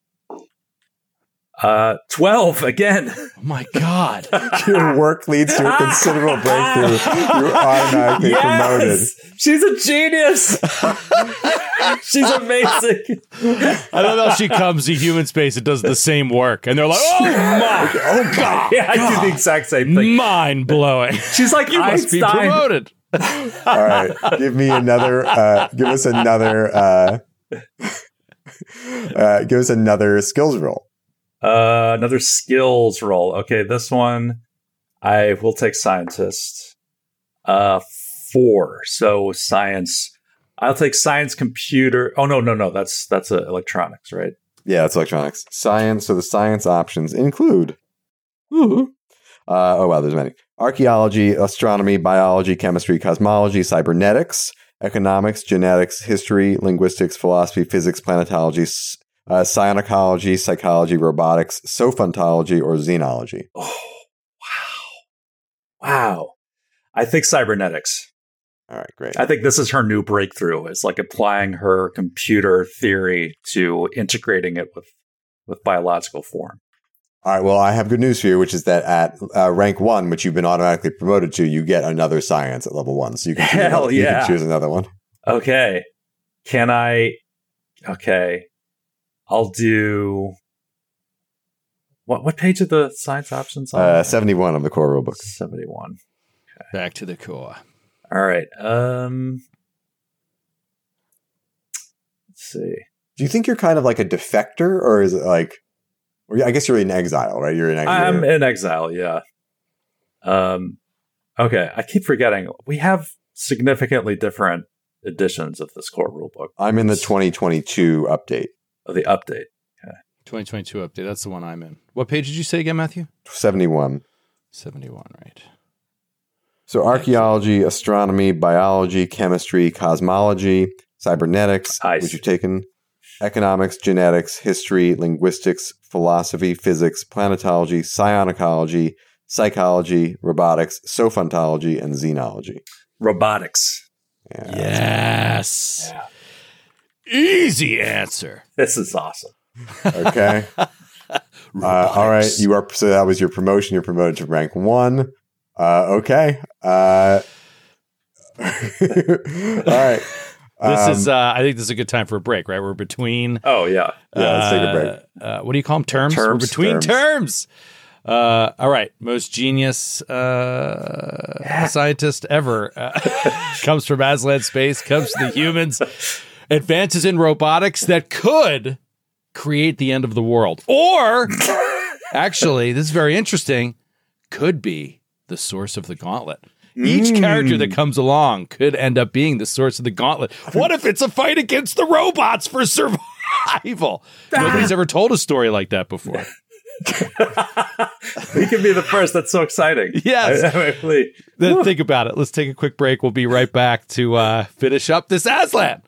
S14: 12 again.
S5: Oh my God.
S7: Your work leads to a considerable breakthrough. You're automatically promoted.
S14: She's a genius. She's amazing.
S5: I love how she comes to human space and does the same work. And they're like, oh my God.
S14: Yeah, I do the exact same thing.
S5: Mind blowing.
S14: She's like,
S5: you must be promoted.
S7: All right. Give us another skills roll.
S14: Another skills roll. Okay, this one I will take scientist. 4. So science. I'll take science computer. Oh no. That's electronics, right?
S7: Yeah, that's electronics. Science. So the science options include. Oh wow, there's many. Archaeology, astronomy, biology, chemistry, cosmology, cybernetics, economics, genetics, history, linguistics, philosophy, physics, planetology, psionicology, psychology, robotics, sophontology, or xenology.
S14: Oh, wow. I think cybernetics.
S7: All right, great.
S14: I think this is her new breakthrough. It's like applying her computer theory to integrating it with biological form.
S7: All right, well, I have good news for you, which is that at rank 1, which you've been automatically promoted to, you get another science at level 1. So you can choose another one.
S14: Okay. Okay. I'll do... What page are the science options on?
S7: 71 of the core rulebook.
S14: 71.
S5: Okay. Back to the core.
S14: All right. Let's see.
S7: Do you think you're kind of like a defector, or is it like? I guess you're in exile, right? You're in exile.
S14: I'm in exile. Yeah. Okay. I keep forgetting. We have significantly different editions of this core rulebook.
S7: I'm in the 2022 update.
S14: Oh, the update. Okay.
S5: 2022 update. That's the one I'm in. What page did you say again, Matthew?
S7: 71.
S5: 71, right.
S7: So archaeology, astronomy, biology, chemistry, cosmology, cybernetics, which you've taken, economics, genetics, history, linguistics, philosophy, physics, planetology, psionicology, psychology, robotics, sophontology, and xenology.
S14: Robotics.
S7: Yeah,
S5: yes. Yeah. Easy answer.
S14: This is awesome.
S7: Okay. All right. So that was your promotion. You're promoted to rank 1. Okay. All right.
S5: This is, I think this is a good time for a break, right? We're between.
S14: Oh, yeah.
S7: Yeah, let's take a break.
S5: What do you call them? Terms? We're between terms. All right. Most genius scientist ever comes from Aslan space, comes to the humans, advances in robotics that could create the end of the world. Or, actually, this is very interesting, could be the source of the gauntlet. Each character that comes along could end up being the source of the gauntlet. What if it's a fight against the robots for survival? Nobody's ever told a story like that before.
S14: We can be the first. That's so exciting.
S5: Yes. Then think about it. Let's take a quick break. We'll be right back to finish up this Aslan.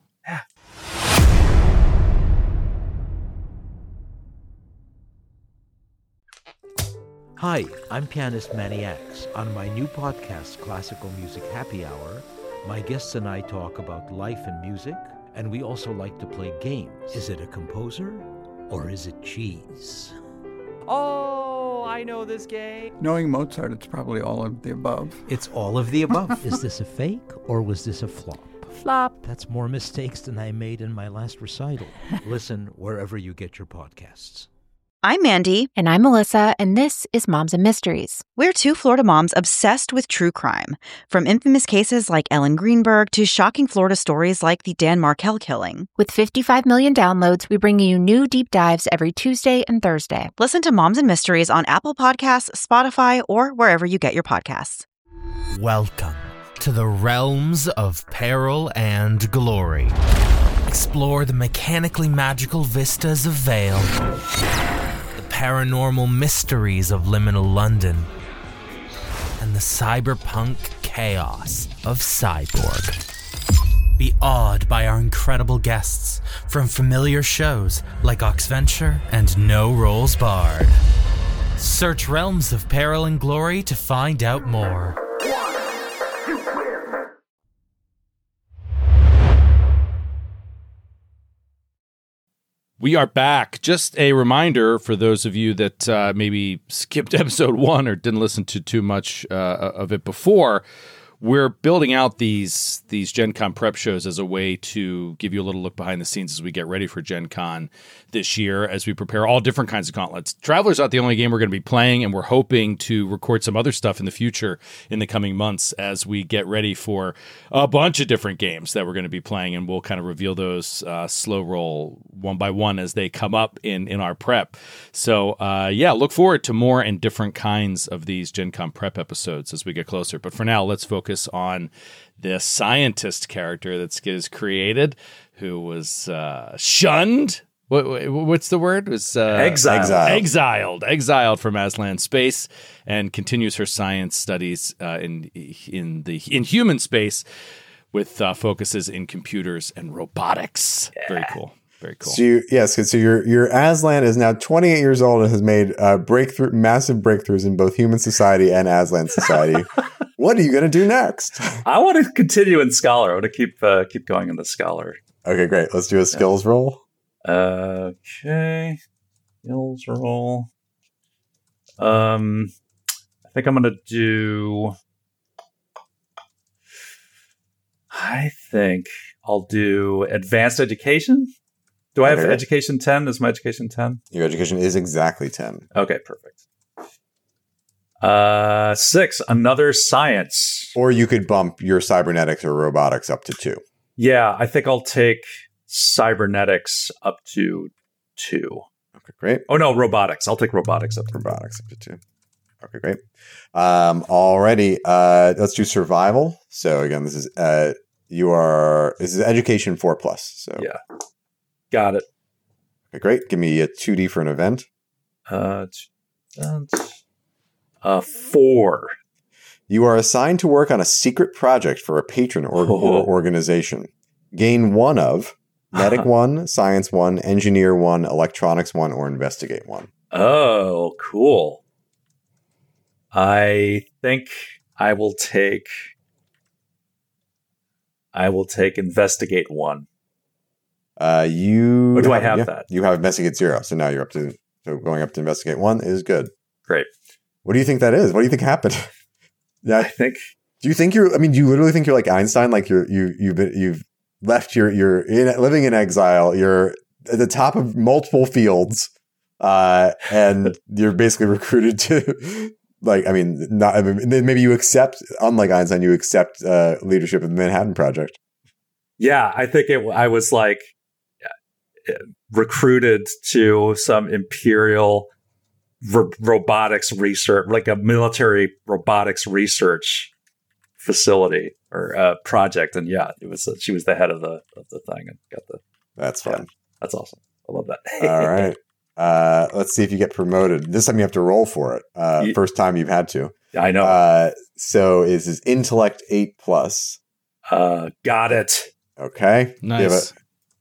S15: Hi, I'm pianist Manny X. On my new podcast, Classical Music Happy Hour, my guests and I talk about life and music, and we also like to play games. Is it a composer or is it cheese?
S16: Oh, I know this game.
S17: Knowing Mozart, it's probably all of the above.
S15: It's all of the above. Is this a fake or was this a flop?
S16: Flop.
S15: That's more mistakes than I made in my last recital. Listen wherever you get your podcasts.
S18: I'm Mandy.
S19: And I'm Melissa, and this is Moms and Mysteries.
S18: We're two Florida moms obsessed with true crime. From infamous cases like Ellen Greenberg to shocking Florida stories like the Dan Markel killing.
S19: With 55 million downloads, we bring you new deep dives every Tuesday and Thursday.
S18: Listen to Moms and Mysteries on Apple Podcasts, Spotify, or wherever you get your podcasts.
S20: Welcome to the realms of peril and glory. Explore the mechanically magical vistas of Vale, the paranormal mysteries of liminal London, and the cyberpunk chaos of Cyborg. Be awed by our incredible guests from familiar shows like Oxventure and No Rolls Barred. Search Realms of Peril and Glory to find out more.
S5: We are back. Just a reminder for those of you that maybe skipped episode 1 or didn't listen to too much of it before. We're building out these Gen Con prep shows as a way to give you a little look behind the scenes as we get ready for Gen Con this year, as we prepare all different kinds of gauntlets. Traveler's not the only game we're going to be playing, and we're hoping to record some other stuff in the future in the coming months as we get ready for a bunch of different games that we're going to be playing, and we'll kind of reveal those slow roll one by one as they come up in our prep. So, look forward to more and different kinds of these Gen Con prep episodes as we get closer. But for now, let's focus on the scientist character that's created, who was shunned. What's the word? Was exiled from Aslan space, and continues her science studies in human space with focuses in computers and robotics. Yeah. Very cool. Very cool.
S7: So your Aslan is now 28 years old and has made massive breakthroughs in both human society and Aslan society. What are you going to do next?
S14: I want to continue in Scholar. I want to keep going in the Scholar.
S7: Okay, great. Let's do a skills roll.
S14: Okay. Skills roll. I think I'm going to do... I think I'll do advanced education. Do I have education 10? Is my education 10?
S7: Your education is exactly 10.
S14: Okay, perfect. 6, another science.
S7: Or you could bump your cybernetics or robotics up to 2.
S14: Yeah, I think I'll take cybernetics up to 2.
S7: Okay, great.
S14: Oh, no, robotics. I'll take robotics up to 2.
S7: Robotics up to 2. Okay, great. Alrighty, let's do survival. So again, this is education 4+. So
S14: yeah, got it.
S7: Okay, great. Give me a 2D for an event.
S14: 4.
S7: You are assigned to work on a secret project for a patron or organization. Gain 1 of medic 1, science 1, engineer 1, electronics 1, or investigate 1.
S14: Oh, cool. I think I will take investigate 1. Or do I have that?
S7: You have investigate 0, so now you're going up to investigate 1 is good.
S14: Great.
S7: What do you think that is? What do you think happened?
S14: Yeah, I think.
S7: Do you think do you literally think you're like Einstein? Like you've left you're living in exile. You're at the top of multiple fields, and you're basically recruited to. Maybe you accept, unlike Einstein, you accept leadership of the Manhattan Project.
S14: Yeah, I think I was like recruited to some imperial robotics research, like a military robotics research facility or project, and yeah, it was she was the head of the thing and got the.
S7: That's fun.
S14: Yeah, that's awesome. I love that.
S7: All right. Let's see if you get promoted. This time you have to roll for it. First time you've had to.
S14: I know.
S7: So is intellect 8+.
S14: Got it.
S7: Okay.
S5: Nice.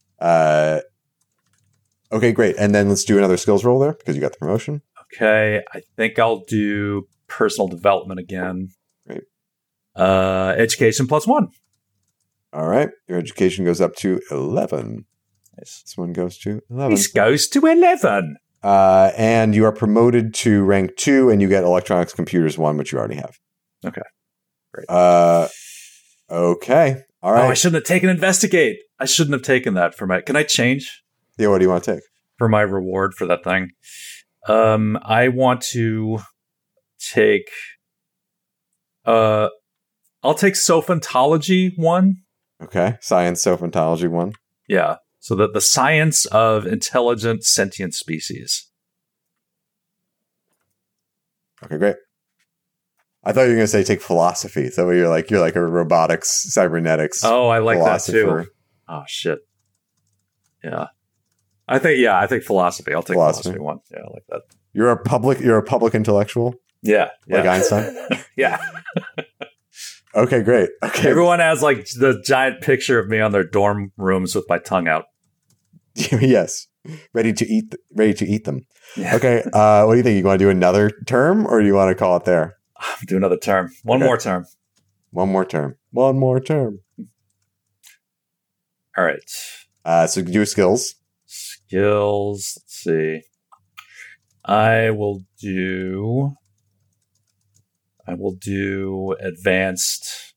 S7: Okay, great. And then let's do another skills roll there because you got the promotion.
S14: Okay. I think I'll do personal development again.
S7: Great.
S14: Education +1.
S7: All right. Your education goes up to 11.
S14: Nice.
S7: This one goes to 11.
S14: This goes to 11.
S7: And you are promoted to rank 2, and you get electronics computers 1, which you already have.
S14: Okay. Great.
S7: Okay. All right.
S14: Oh, I shouldn't have taken investigate. I shouldn't have taken that for my. Can I change?
S7: Yeah. What do you want to take
S14: for my reward for that thing? I want to take. I'll take Sophantology 1.
S7: Okay. Science Sophantology 1.
S14: Yeah. So that the science of intelligent sentient species.
S7: Okay, great. I thought you were going to say take philosophy. So you're like a robotics, cybernetics.
S14: Oh, I like that too. Oh shit. Yeah. I think philosophy. I'll take philosophy 1. Yeah, I like that.
S7: You're a public intellectual?
S14: Yeah.
S7: Like Einstein?
S14: Yeah.
S7: Okay, great. Okay.
S14: Everyone has like the giant picture of me on their dorm rooms with my tongue out.
S7: Yes. Ready to eat them.
S14: Yeah.
S7: Okay. What do you think? You want to do another term or do you want to call it there?
S14: Do another term. One more term.
S7: One more term. All
S14: right.
S7: So do skills.
S14: Skills. Let's see. I will do advanced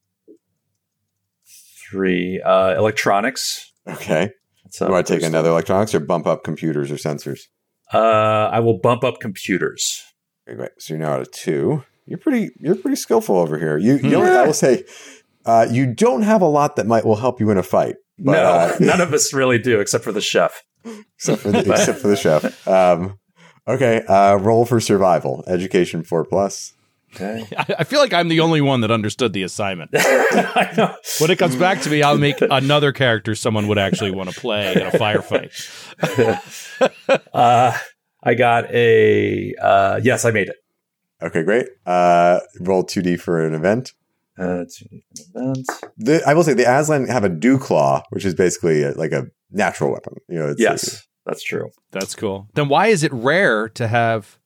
S14: 3 electronics.
S7: Okay. You want to take another electronics or bump up computers or sensors?
S14: I will bump up computers.
S7: Okay, great. So you're now at a 2. You're pretty skillful over here. I will say, you don't have a lot that will help you in a fight. But,
S14: no, none of us really do, except for the chef.
S7: Except for the chef. Okay. Roll for survival. Education 4+.
S14: Okay.
S5: I feel like I'm the only one that understood the assignment.
S14: I know.
S5: When it comes back to me, I'll make another character someone would actually want to play in a firefight.
S14: I got a yes, I made it.
S7: Okay, great. Roll 2D for an event.
S14: 2D for an event.
S7: I will say the Aslan have a dew claw, which is basically like a natural weapon.
S14: Yes, that's true.
S5: That's cool. Then why is it rare to have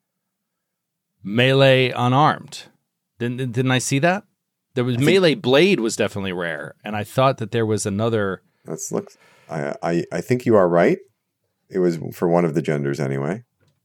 S5: melee unarmed? Didn't I see that? There was melee blade was definitely rare, and I thought that there was another.
S7: Let's look. I think you are right. It was for one of the genders anyway.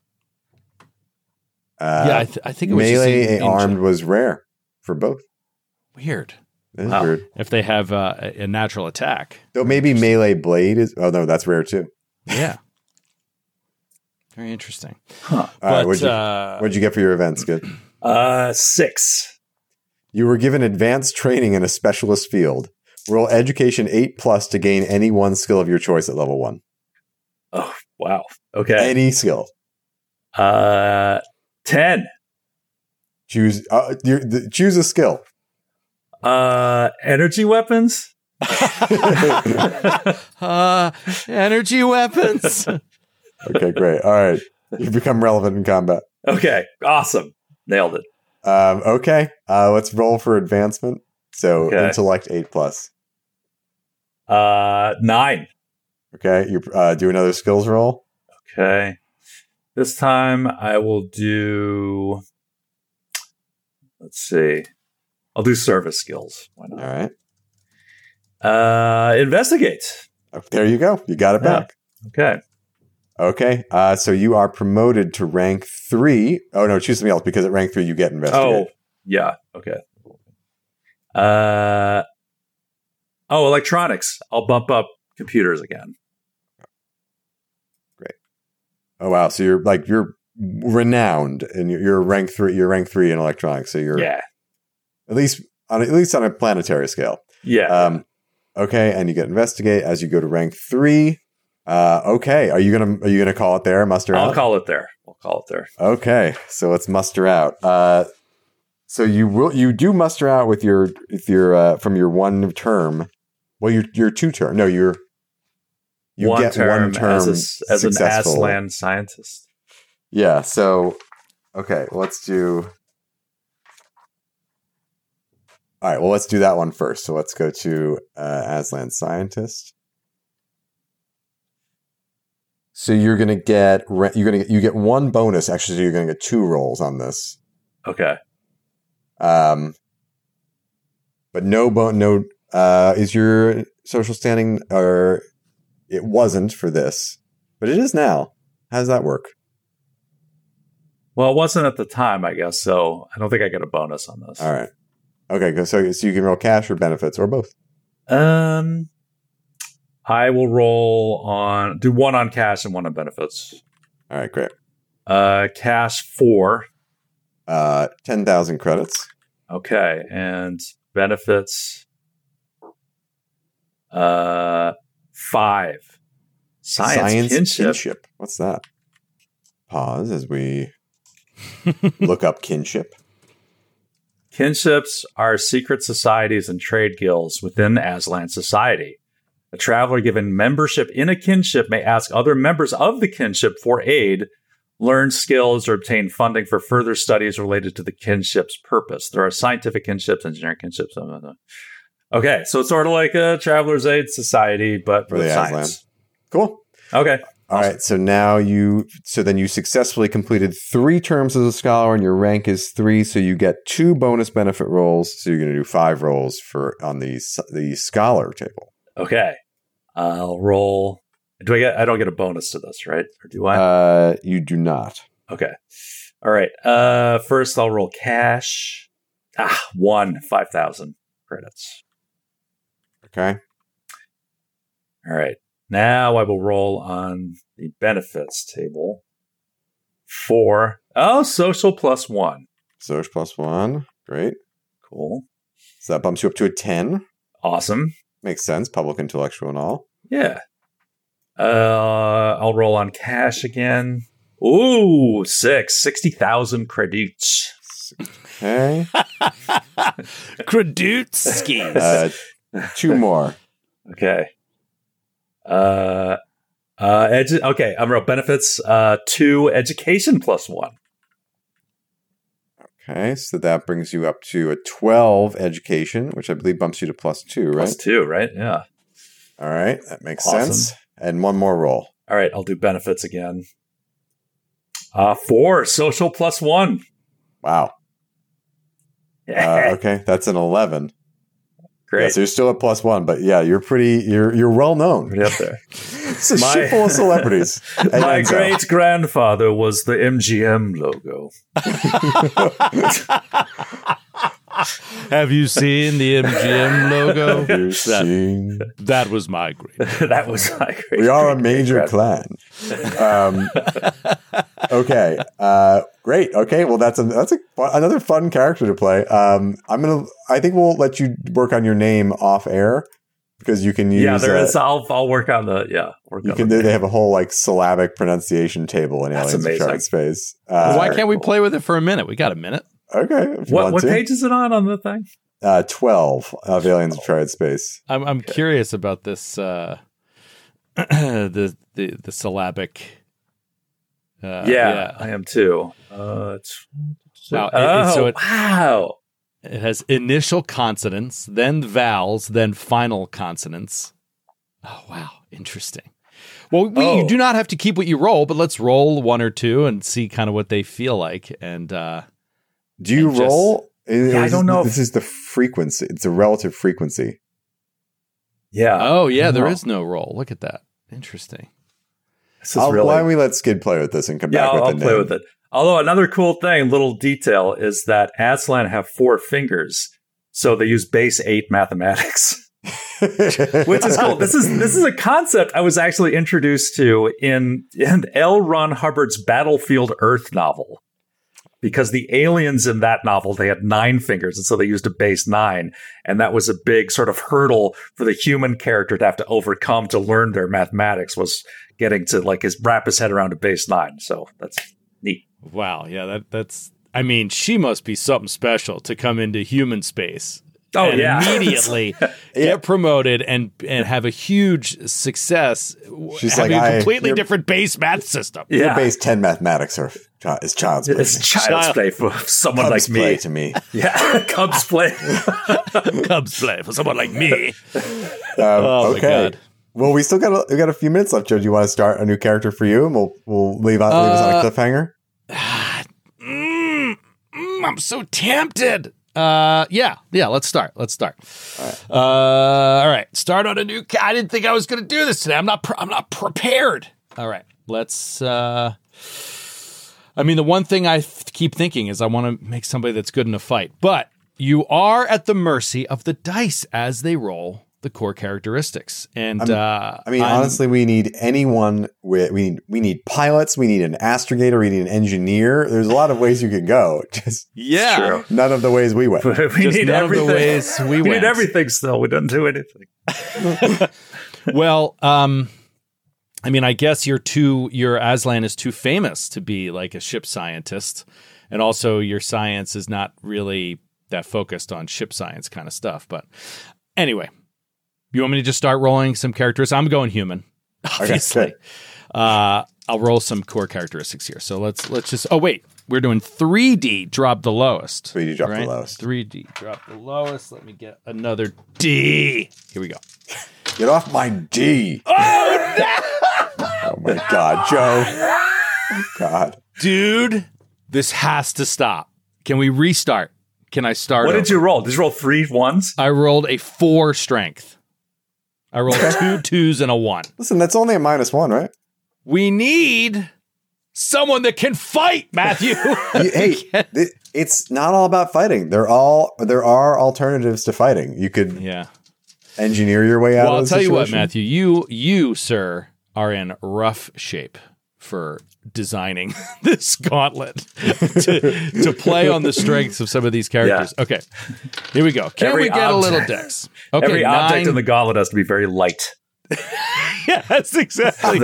S5: I think it was
S7: melee armed was rare for both.
S5: Weird.
S7: That is weird.
S5: If they have a natural attack,
S7: so maybe melee blade is. Oh no, that's rare too.
S5: Yeah. Very interesting.
S7: All right, what'd you get for your events? Good.
S14: 6.
S7: You were given advanced training in a specialist field. Roll education 8+ to gain any one skill of your choice at level 1.
S14: Oh, wow. Okay.
S7: Any skill.
S14: 10.
S7: Choose a skill.
S14: Energy weapons?
S5: Energy weapons.
S7: Okay, great. All right. You've become relevant in combat.
S14: Okay, awesome. Nailed it.
S7: Okay. Let's roll for advancement. So intellect 8+.
S14: 9.
S7: Okay. You do another skills roll.
S14: Okay. This time I will do. Let's see. I'll do service skills. Why not?
S7: All right.
S14: Investigate.
S7: There you go. You got it back.
S14: Okay.
S7: Okay. So you are promoted to rank 3. Oh no, choose something else because at rank 3 you get investigate.
S14: Oh, yeah. Okay. Electronics. I'll bump up computers again.
S7: Great. Oh wow. So you're renowned and you're rank 3. You're rank 3 in electronics. So you're at least on a planetary scale.
S14: Yeah.
S7: Okay, and you get investigate as you go to rank 3. Okay, are you gonna call it there? Muster out.
S14: I'll call it there.
S7: Okay, so let's muster out. So you do muster out with your from your 1 term. Well, your 2 term. No, you get 1 term
S14: as an Aslan scientist.
S7: Yeah. So okay, let's do. All right, well, let's do that one first. So let's go to Aslan Scientist. So you get 1 bonus. Actually, so you're gonna get 2 rolls on this.
S14: Okay.
S7: But no. Is your social standing, or it wasn't for this, but it is now. How does that work?
S14: Well, it wasn't at the time, I guess. So I don't think I get a bonus on this.
S7: All right. Okay, so you can roll cash or benefits or both.
S14: I will do 1 on cash and 1 on benefits.
S7: All right, great.
S14: Cash 4.
S7: 10,000 credits.
S14: Okay, and benefits 5. Science kinship.
S7: What's that? Pause as we look up kinship.
S14: Kinships are secret societies and trade guilds within Aslan society. A traveler given membership in a kinship may ask other members of the kinship for aid, learn skills, or obtain funding for further studies related to the kinship's purpose. There are scientific kinships, engineering kinships. Okay, so it's sort of like a traveler's aid society, but for the science.
S7: Aslan. Cool.
S14: Okay.
S7: All right, so now you successfully completed 3 terms as a scholar, and your rank is 3, so you get 2 bonus benefit rolls. So you're going to do 5 rolls on the scholar table.
S14: Okay, I'll roll. I don't get a bonus to this, right? Or do I?
S7: You do not.
S14: Okay. All right. First, I'll roll cash. 5,000 credits.
S7: Okay.
S14: All right. Now I will roll on the benefits table. 4. Oh, social +1.
S7: Social +1. Great.
S14: Cool.
S7: So that bumps you up to a 10.
S14: Awesome.
S7: Makes sense. Public intellectual and all.
S14: Yeah. I'll roll on cash again. Ooh, 6. 60,000 credits.
S7: Okay.
S5: Credutski.
S7: 2 more.
S14: Okay. Okay, I'm roll benefits 2, education +1.
S7: Okay, so that brings you up to a 12 education, which I believe bumps you to +2, right?
S14: +2, right? Yeah.
S7: All right, that makes sense. And 1 more roll.
S14: All right, I'll do benefits again. 4, social +1.
S7: Wow. Okay, that's an 11.
S14: Great.
S7: Yeah, so you're still at +1, but yeah, you're well known.
S14: Pretty up there.
S7: It's a ship full of celebrities.
S14: My great grandfather was the MGM logo.
S5: Have you seen the MGM logo? That was my great.
S14: That was my great.
S7: We are a major clan. Okay. Great. Okay. Well, that's another fun character to play. I think we'll let you work on your name off air because you can use.
S14: Yeah, there is. I'll work on the.
S7: They have a whole like syllabic pronunciation table in Aliens of Shard Space.
S5: Why can't we play with it for a minute? We got a minute.
S7: Okay.
S14: What page is it on the thing?
S7: 12 of Aliens of Shard Space.
S5: I'm curious about this. The syllabic.
S14: Yeah, I am too.
S5: Wow.
S14: Wow.
S5: It has initial consonants, then vowels, then final consonants. Oh, wow. Interesting. Well, you do not have to keep what you roll, but let's roll one or two and see kind of what they feel like. And
S7: do you roll?
S14: I don't know.
S7: This is the frequency. It's a relative frequency.
S14: Yeah.
S5: Oh, yeah. There is no roll. Look at that. Interesting.
S7: Why don't we let Skid play with this and come back with the name?
S14: I'll play with it. Although another cool thing, little detail, is that Aslan have 4 fingers, so they use base 8 mathematics, which is cool. This is a concept I was actually introduced to in L. Ron Hubbard's Battlefield Earth novel, because the aliens in that novel, they had 9 fingers, and so they used a base 9, and that was a big sort of hurdle for the human character to have to overcome to learn their mathematics, was getting to wrap his head around a base 9. So that's neat.
S5: Wow. Yeah, that's. I mean, she must be something special to come into human space.
S14: Oh,
S5: and
S14: yeah.
S5: Immediately get promoted and have a huge success.
S7: She's
S5: having a completely different base math system.
S7: Yeah. Your base 10 mathematics is child's play.
S14: It's child's play for someone
S7: Cubs
S14: like me.
S7: Play to me.
S14: Yeah, Cubs play.
S5: Cubs play for someone like me.
S7: Okay.
S5: My God.
S7: Well, we got a few minutes left, Joe. Do you want to start a new character for you, and we'll leave us on a cliffhanger?
S5: I'm so tempted. Yeah. Let's start. All right. Start on a new. I didn't think I was going to do this today. I'm not prepared. All right. Let's. I mean, the one thing I keep thinking is I want to make somebody that's good in a fight, but you are at the mercy of the dice as they roll the core characteristics. And
S7: honestly, we need anyone with we need pilots, we need an astrogator, we need an engineer. There's a lot of ways you could go. Just none of the ways we went.
S14: we need
S5: none
S14: everything.
S5: Of the ways we went.
S14: Need everything still. We didn't do anything.
S5: Well, I mean, I guess your Aslan is too famous to be like a ship scientist, and also your science is not really that focused on ship science kind of stuff. But anyway. You want me to just start rolling some characteristics? I'm going human, obviously.
S7: Okay,
S5: I'll roll some core characteristics here. So let's just. Oh wait, we're doing 3D. Drop the lowest.
S7: 3D drop the lowest.
S5: 3D drop the lowest. Let me get another D. Here we go.
S7: Get off my D.
S5: Oh no!
S7: Oh my God, Joe. Oh God,
S5: dude, this has to stop. Can we restart? Can I start?
S14: What did you roll? Did you roll 3 1s?
S5: I rolled a 4 strength. I rolled 2 2s and a 1.
S7: Listen, that's only a -1, right?
S5: We need someone that can fight, Matthew.
S7: Hey, it's not all about fighting. There are alternatives to fighting. You could engineer your way out of the situation. Well,
S5: I'll tell you what, Matthew. You, sir, are in rough shape for designing this gauntlet to play on the strengths of some of these characters. Yeah. Okay, here we go. Can we get a little dex? Okay,
S14: every object in the gauntlet has to be very light.
S5: Yes, exactly.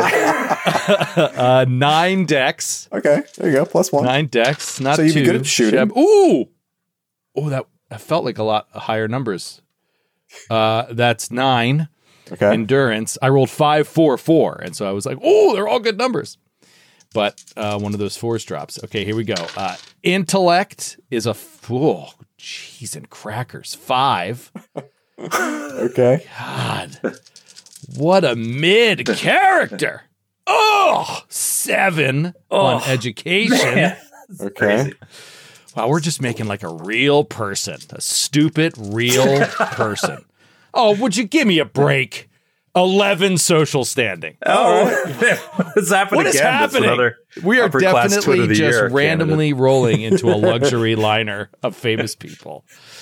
S5: 9 dex.
S7: Okay, there you go. +1.
S5: 9 dex, not 2.
S7: So you'd be good at shooting.
S5: Ooh, that felt like a lot higher numbers. That's 9.
S7: Okay.
S5: Endurance. I rolled 5, 4, 4, and so I was like, "Oh, they're all good numbers." But one of those 4s drops. Okay, here we go. Intellect is cheese and crackers. 5.
S7: Okay.
S5: God, what a mid character. 7 on education.
S14: Man.
S7: Okay.
S14: Crazy.
S5: Wow, we're just making like a real person, a stupid real person. Oh, would you give me a break? 11 social standing.
S14: What's happening?
S5: What is happening? We are definitely just randomly rolling into a luxury liner of famous people.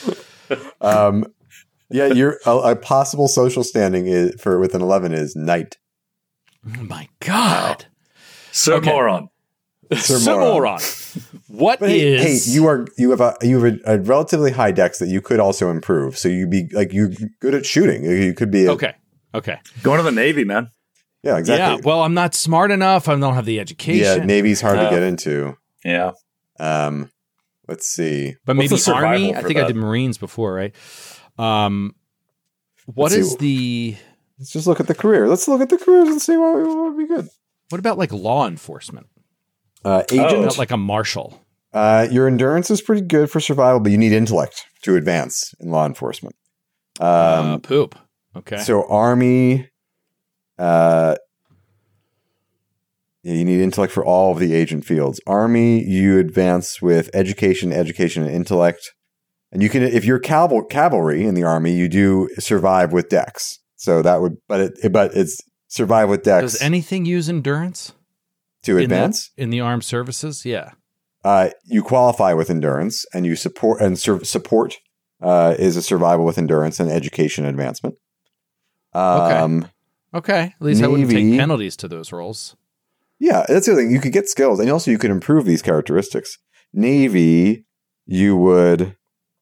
S7: Yeah, a possible social standing with an 11 is knight.
S5: Oh my God.
S14: Sir Moron.
S5: Sir Moron. What
S7: but
S5: is?
S7: Hey, you have a relatively high dex that you could also improve. So you'd be like you're good at shooting. You could be
S5: Okay.
S14: Going to the Navy, man.
S7: Yeah, exactly.
S5: Yeah. Well, I'm not smart enough. I don't have the education.
S7: Yeah, Navy's hard to get into.
S14: Yeah.
S7: Let's see.
S5: But maybe Army. I think I did Marines before, right? Let's
S7: just look at the career. Let's look at the careers and see what would be good.
S5: What about like law enforcement?
S7: Agent,
S5: like a marshal.
S7: Your endurance is pretty good for survival, but you need intellect to advance in law enforcement.
S5: Poop. Okay.
S7: So Army, you need intellect for all of the agent fields. Army, you advance with education, and intellect. And you can, if you're cavalry in the Army, you do survive with dex. So that would, but it's survive with dex.
S5: Does anything use endurance
S7: to advance
S5: in the armed services? Yeah.
S7: You qualify with endurance, and you support support is a survival with endurance and education advancement.
S5: Okay. At least
S7: Navy,
S5: I wouldn't take penalties to those roles.
S7: Yeah, that's the other thing. You could get skills, and also you could improve these characteristics. Navy, you have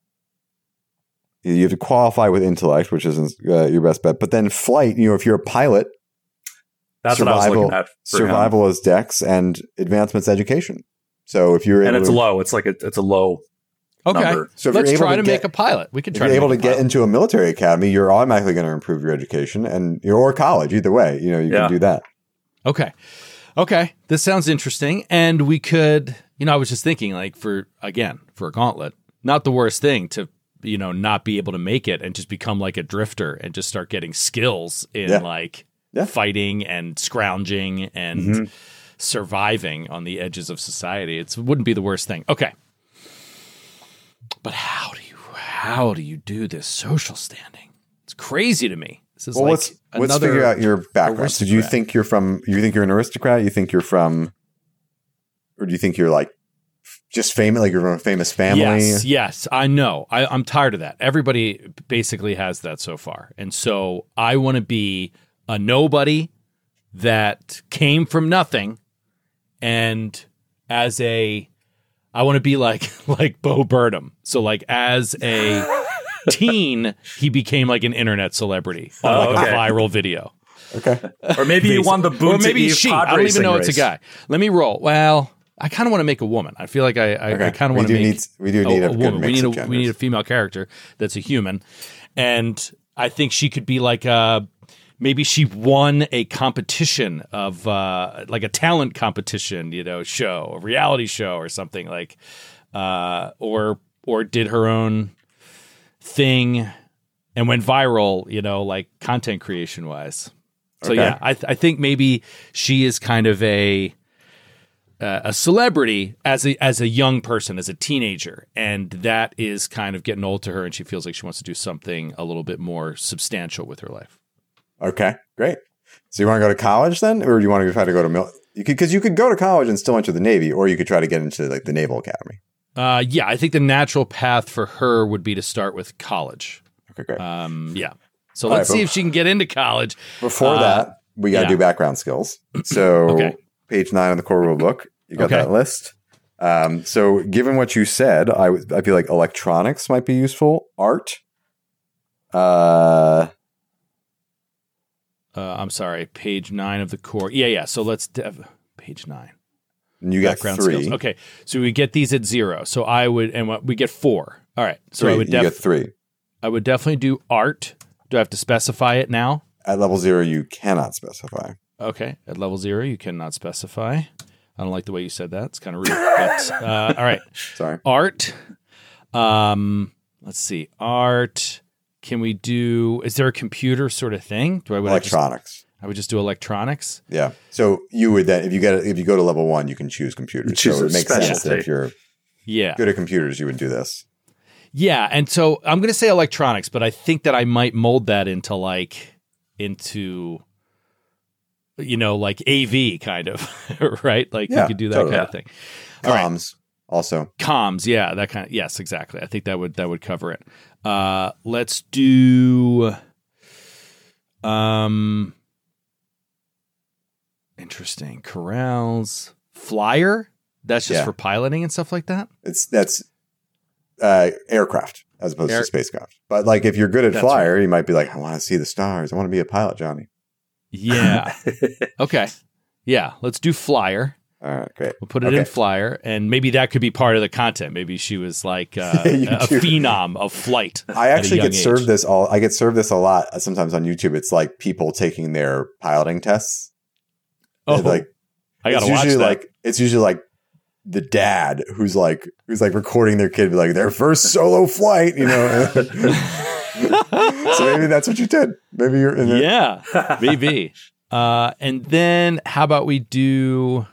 S7: to qualify with intellect, which isn't your best bet. But then flight, if you're a pilot,
S14: that's what I was looking at.
S7: Survival is dex, and advancement's education. So if you're
S14: it's low, it's a low.
S5: Okay,
S14: number.
S7: So if
S5: let's
S7: you're able
S5: try to make a pilot. We can try.
S7: If you're able to get into a military academy, you're automatically going to improve your education or college. Either way, you can do that.
S5: Okay. This sounds interesting, and we could. I was just thinking, like for a gauntlet, not the worst thing to not be able to make it and just become like a drifter and just start getting skills in fighting and scrounging and surviving on the edges of society. It wouldn't be the worst thing. Okay. But how do you do this social standing? It's crazy to me. This is
S7: let's figure out your background. So do you think you're an aristocrat? You think you're from, or do you think you're like just famous, like you're from a famous family?
S5: Yes. I know. I'm tired of that. Everybody basically has that so far. And so I want to be a nobody that came from nothing. And I want to be like Bo Burnham. So like as a teen, he became like an internet celebrity on a viral video.
S7: Okay.
S14: Or maybe you won the Boom to Eve pod
S5: I don't even know
S14: race.
S5: It's a guy. Let me roll. Well, I kind of want to make a woman. I feel like I kind of want to make
S7: we need a
S5: woman.
S7: Good
S5: We need a female character that's a human. And I think she could be like maybe she won a competition of like a talent competition, show, a reality show or something like, or did her own thing and went viral, like content creation wise. So yeah, I think maybe she is kind of a celebrity as a young person, as a teenager, and that is kind of getting old to her, and she feels like she wants to do something a little bit more substantial with her life.
S7: Okay, great. So you want to go to college then, or do you want to try to go to because you could go to college and still enter the Navy, or you could try to get into like the Naval Academy.
S5: Yeah, I think the natural path for her would be to start with college.
S7: Okay, great.
S5: Yeah. So let's see if she can get into college.
S7: Before that, we got to do background skills. So page 9 of the core rule book, you got that list. So given what you said, I feel like electronics might be useful. Art.
S5: I'm sorry, page 9 of the core. Yeah. So let's page 9.
S7: And you got
S5: background
S7: 3.
S5: skills. Okay, so we get these at 0. So I would, and we get 4. All right. So
S7: 3.
S5: I would
S7: you get 3.
S5: I would definitely do art. Do I have to specify it now?
S7: At level 0, you cannot specify.
S5: Okay. At level 0, you cannot specify. I don't like the way you said that. It's kind of rude. But, all right.
S7: Sorry.
S5: Art. Let's see. Art. Can we do? Is there a computer sort of thing?
S7: Electronics.
S5: I would just do electronics.
S7: Yeah. So you would then, if you go to level 1, you can choose computers. So it makes sense that if you're good at computers, you would do this. Yeah.
S5: And so I'm going to say electronics, but I think that I might mold that into like into, like AV kind of, right? Like you could do that
S7: totally.
S5: kind of thing.
S7: Comms also.
S5: Comms, yeah, that kind of, yes, exactly. I think that would cover it. Let's do interesting. Corrals. Flyer? That's just for piloting and stuff like that?
S7: That's aircraft as opposed to spacecraft. But like if you're good at flyer, you might be like, I want to see the stars. I want to be a pilot, Johnny.
S5: Yeah. Okay. Yeah, let's do flyer.
S7: All right, great.
S5: We'll put it in flyer, and maybe that could be part of the content. Maybe she was like a phenom of flight.
S7: I actually get served this I get served this a lot sometimes on YouTube. It's like people taking their piloting tests.
S5: Oh,
S7: like
S5: I gotta watch that.
S7: It's usually like the dad who's like recording their kid, be like their first solo flight, So maybe that's what you did. Maybe you're in it.
S5: Yeah, maybe. And then how about we do?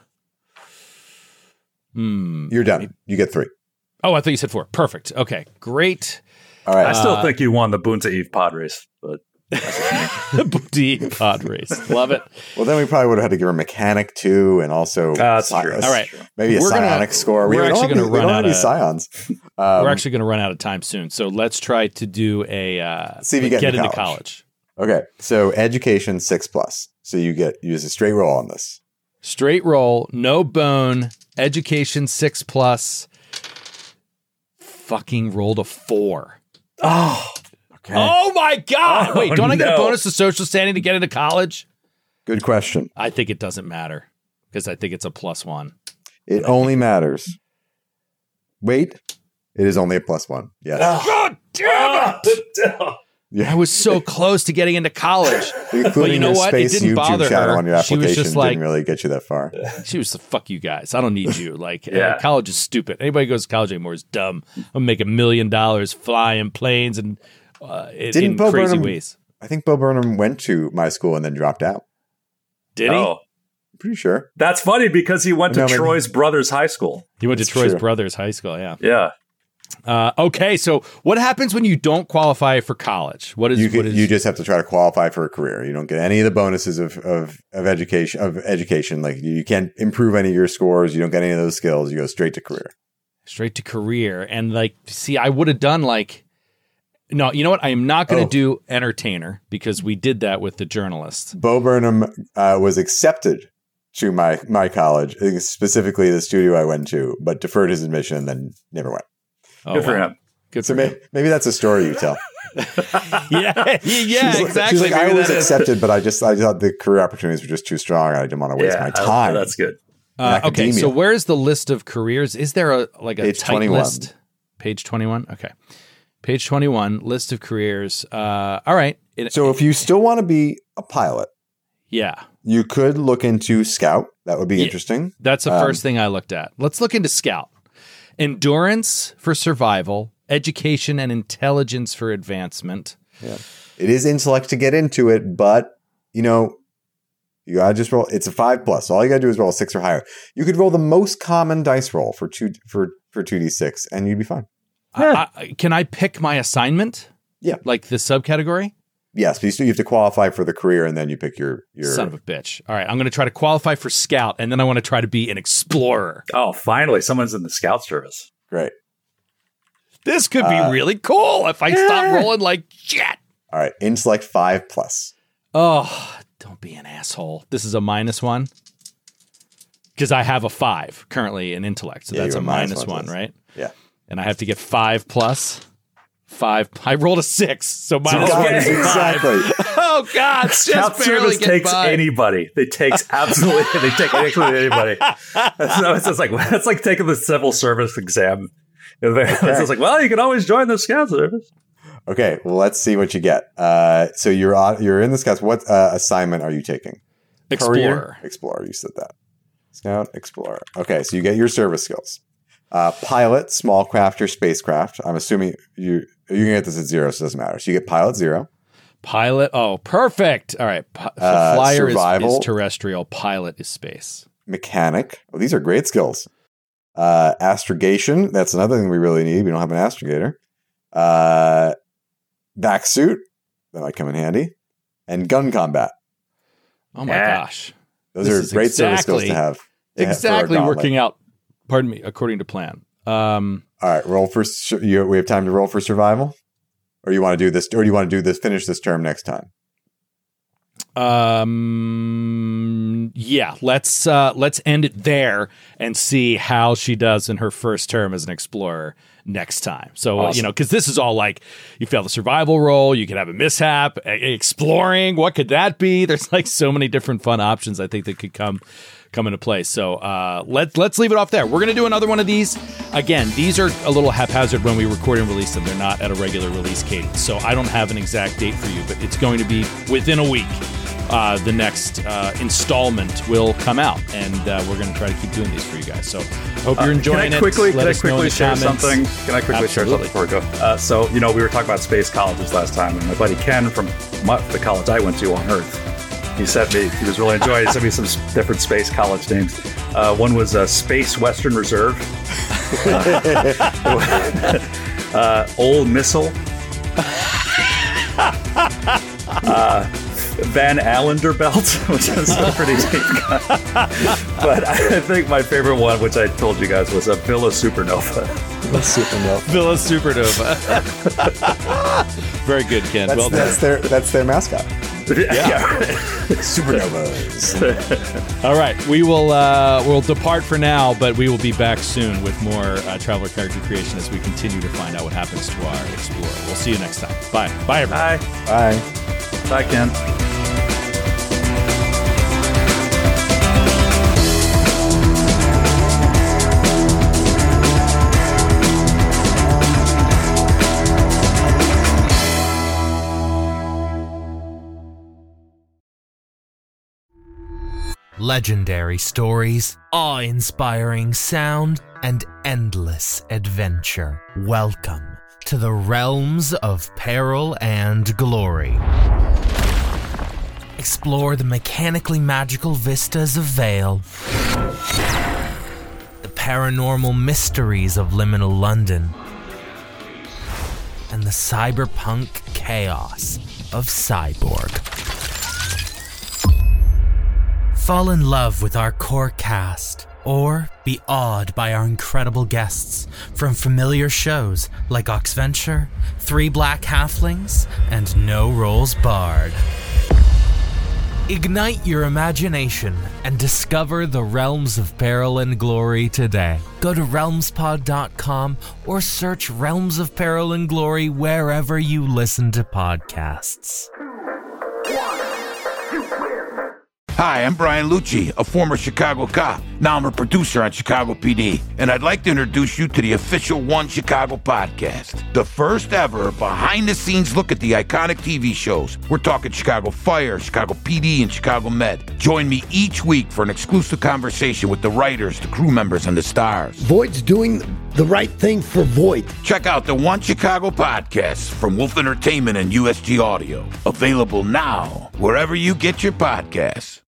S7: You're done. You get 3.
S5: Oh, I thought you said 4. Perfect. Okay, great.
S7: All right.
S14: I still think you won the Boonta Eve pod race, but
S5: the Boonta Eve pod race. Love it.
S7: Well, then we probably would have had to give her mechanic too, and also
S5: that's true. All right,
S7: maybe a psionic score.
S5: We're actually going to run out of
S7: scions.
S5: We're actually going to run out of time soon, so let's try to do a
S7: see if you get into college. Okay, so education 6+. So you use a straight roll on this.
S5: Straight roll, no bone, education 6+. Fucking rolled a 4.
S7: Oh, okay.
S5: Oh my God! Wait, don't I get a bonus to social standing to get into college?
S7: Good question.
S5: I think it doesn't matter because I think it's a +1.
S7: It only matters. Wait, it is only a +1. Yes.
S5: God damn it!
S7: Yeah.
S5: I was so close to getting into college.
S7: Including
S5: but you know what? It didn't
S7: YouTube
S5: bother
S7: channel
S5: her.
S7: on your application
S5: She was just like,
S7: didn't really get you that far.
S5: She was fuck you guys. I don't need you. Like,
S14: college
S5: is stupid. Anybody who goes to college anymore is dumb. I'm making $1 million flying planes and in
S7: Bo
S5: crazy
S7: Burnham,
S5: ways.
S7: I think Bo Burnham went to my school and then dropped out.
S5: Did he?
S14: Oh.
S7: I'm pretty sure.
S14: That's funny because he went to Troy's brother's high school.
S5: He went to Troy's brother's high school, yeah.
S14: Yeah.
S5: Okay, so what happens when you don't qualify for college?
S7: You just have to try to qualify for a career. You don't get any of the bonuses of education. Like you can't improve any of your scores. You don't get any of those skills. You go straight to career.
S5: Straight to career. And like, see, I would have done like, no, you know what? I am not going to do entertainer because we did that with the journalists.
S7: Bo Burnham was accepted to my college, specifically the studio I went to, but deferred his admission and then never went.
S5: Oh,
S14: Good for him.
S5: Good
S7: so
S5: for him.
S7: Maybe that's a story you tell.
S5: yeah, exactly.
S7: She's like, I was accepted, but I thought the career opportunities were just too strong. I didn't want to waste my time.
S14: That's good.
S5: Okay, so where's the list of careers? Is there a
S7: Page
S5: tight
S7: 21.
S5: list? Page 21? Okay. Page 21, list of careers. All right.
S7: So if you still want to be a pilot,
S5: yeah,
S7: you could look into Scout. That would be interesting.
S5: That's the first thing I looked at. Let's look into Scout. Endurance for survival, education and intelligence for advancement.
S7: Yeah. It is intellect to get into it, but you gotta just roll. It's a 5+. So all you gotta do is roll a 6 or higher. You could roll the most common dice roll for 2d6 and you'd be fine.
S5: Can I pick my assignment?
S7: Yeah.
S5: Like the subcategory?
S7: Yes, but you have to qualify for the career and then you pick your
S5: son of a bitch. All right, I'm going to try to qualify for Scout and then I want to try to be an explorer.
S14: Oh, finally, someo's in the Scout service.
S7: Great.
S5: This could be really cool if I stop rolling like shit.
S7: All right, intellect 5+.
S5: Oh, don't be an asshole. This is a -1 because I have a 5 currently in intellect, so that's a -1, right?
S7: Yeah.
S5: And I have to get 5+. 5. I rolled a 6, so -1
S7: exactly.
S5: Oh God!
S14: Scout service takes anybody. They take anybody. So it's like taking the civil service exam. It's like, well, you can always join the Scout service.
S7: Okay, well, let's see what you get. So you're in the Scouts. What assignment are you taking?
S5: Explorer.
S7: Explorer. You said that. Scout Explorer. Okay, so you get your service skills. Pilot, small craft, or spacecraft. I'm assuming you can get this at 0, so it doesn't matter. So you get pilot 0.
S5: Pilot. Oh, perfect. All right. So flyer is terrestrial. Pilot is space.
S7: Mechanic. Oh, these are great skills. Astrogation. That's another thing we really need. We don't have an astrogator. Back suit. That might come in handy. and gun combat.
S5: Oh my gosh.
S7: Those are great service skills to have.
S5: Exactly working out, pardon me, according to plan.
S7: All right, roll for we have time to roll for survival? Or you want to do this, or do you want to do this, finish this term next time?
S5: Yeah, let's end it there and see how she does in her first term as an explorer next time. So,
S14: awesome.
S5: Because this is all like, you fail the survival roll, you could have a mishap, exploring, what could that be? There's like so many different fun options I think that could come into play. So let's leave it off there. We're going to do another one of these. Again, these are a little haphazard when we record and release them. They're not at a regular release cadence. So I don't have an exact date for you, but it's going to be within a week. The next installment will come out, and we're going to try to keep doing these for you guys. So hope you're enjoying it.
S14: Can I quickly share something? Can I quickly share something before we go? So, we were talking about space colleges last time, and my buddy Ken from the college I went to on Earth, he was really enjoying it. He sent me some different space college names. One was Space Western Reserve, Old Missile, Van Allenderbilt, which is a pretty deep. But I think my favorite one, which I told you guys, was a Villa Supernova.
S5: Villa Supernova. Very good, Ken. Well done.
S7: That's their mascot.
S5: Yeah.
S7: Supernovas.
S5: All right, we'll depart for now, but we will be back soon with more Traveler character creation as we continue to find out what happens to our explorer. We'll see you next time. Bye. Bye, everybody.
S7: Bye.
S14: Bye, Ken.
S20: Legendary stories, awe-inspiring sound, and endless adventure. Welcome to the realms of peril and glory. Explore the mechanically magical vistas of Vale, the paranormal mysteries of liminal London, and the cyberpunk chaos of Cyborg. Fall in love with our core cast, or be awed by our incredible guests from familiar shows like Oxventure, Three Black Halflings, and No Rolls Barred. Ignite your imagination and discover the realms of peril and glory today. Go to realmspod.com or search Realms of Peril and Glory wherever you listen to podcasts.
S21: Hi, I'm Brian Lucci, a former Chicago cop. Now I'm a producer on Chicago PD, and I'd like to introduce you to the official One Chicago podcast, the first ever behind-the-scenes look at the iconic TV shows. We're talking Chicago Fire, Chicago PD, and Chicago Med. Join me each week for an exclusive conversation with the writers, the crew members, and the stars.
S22: Voight's doing the right thing for Voight.
S21: Check out the One Chicago podcast from Wolf Entertainment and USG Audio. Available now, wherever you get your podcasts.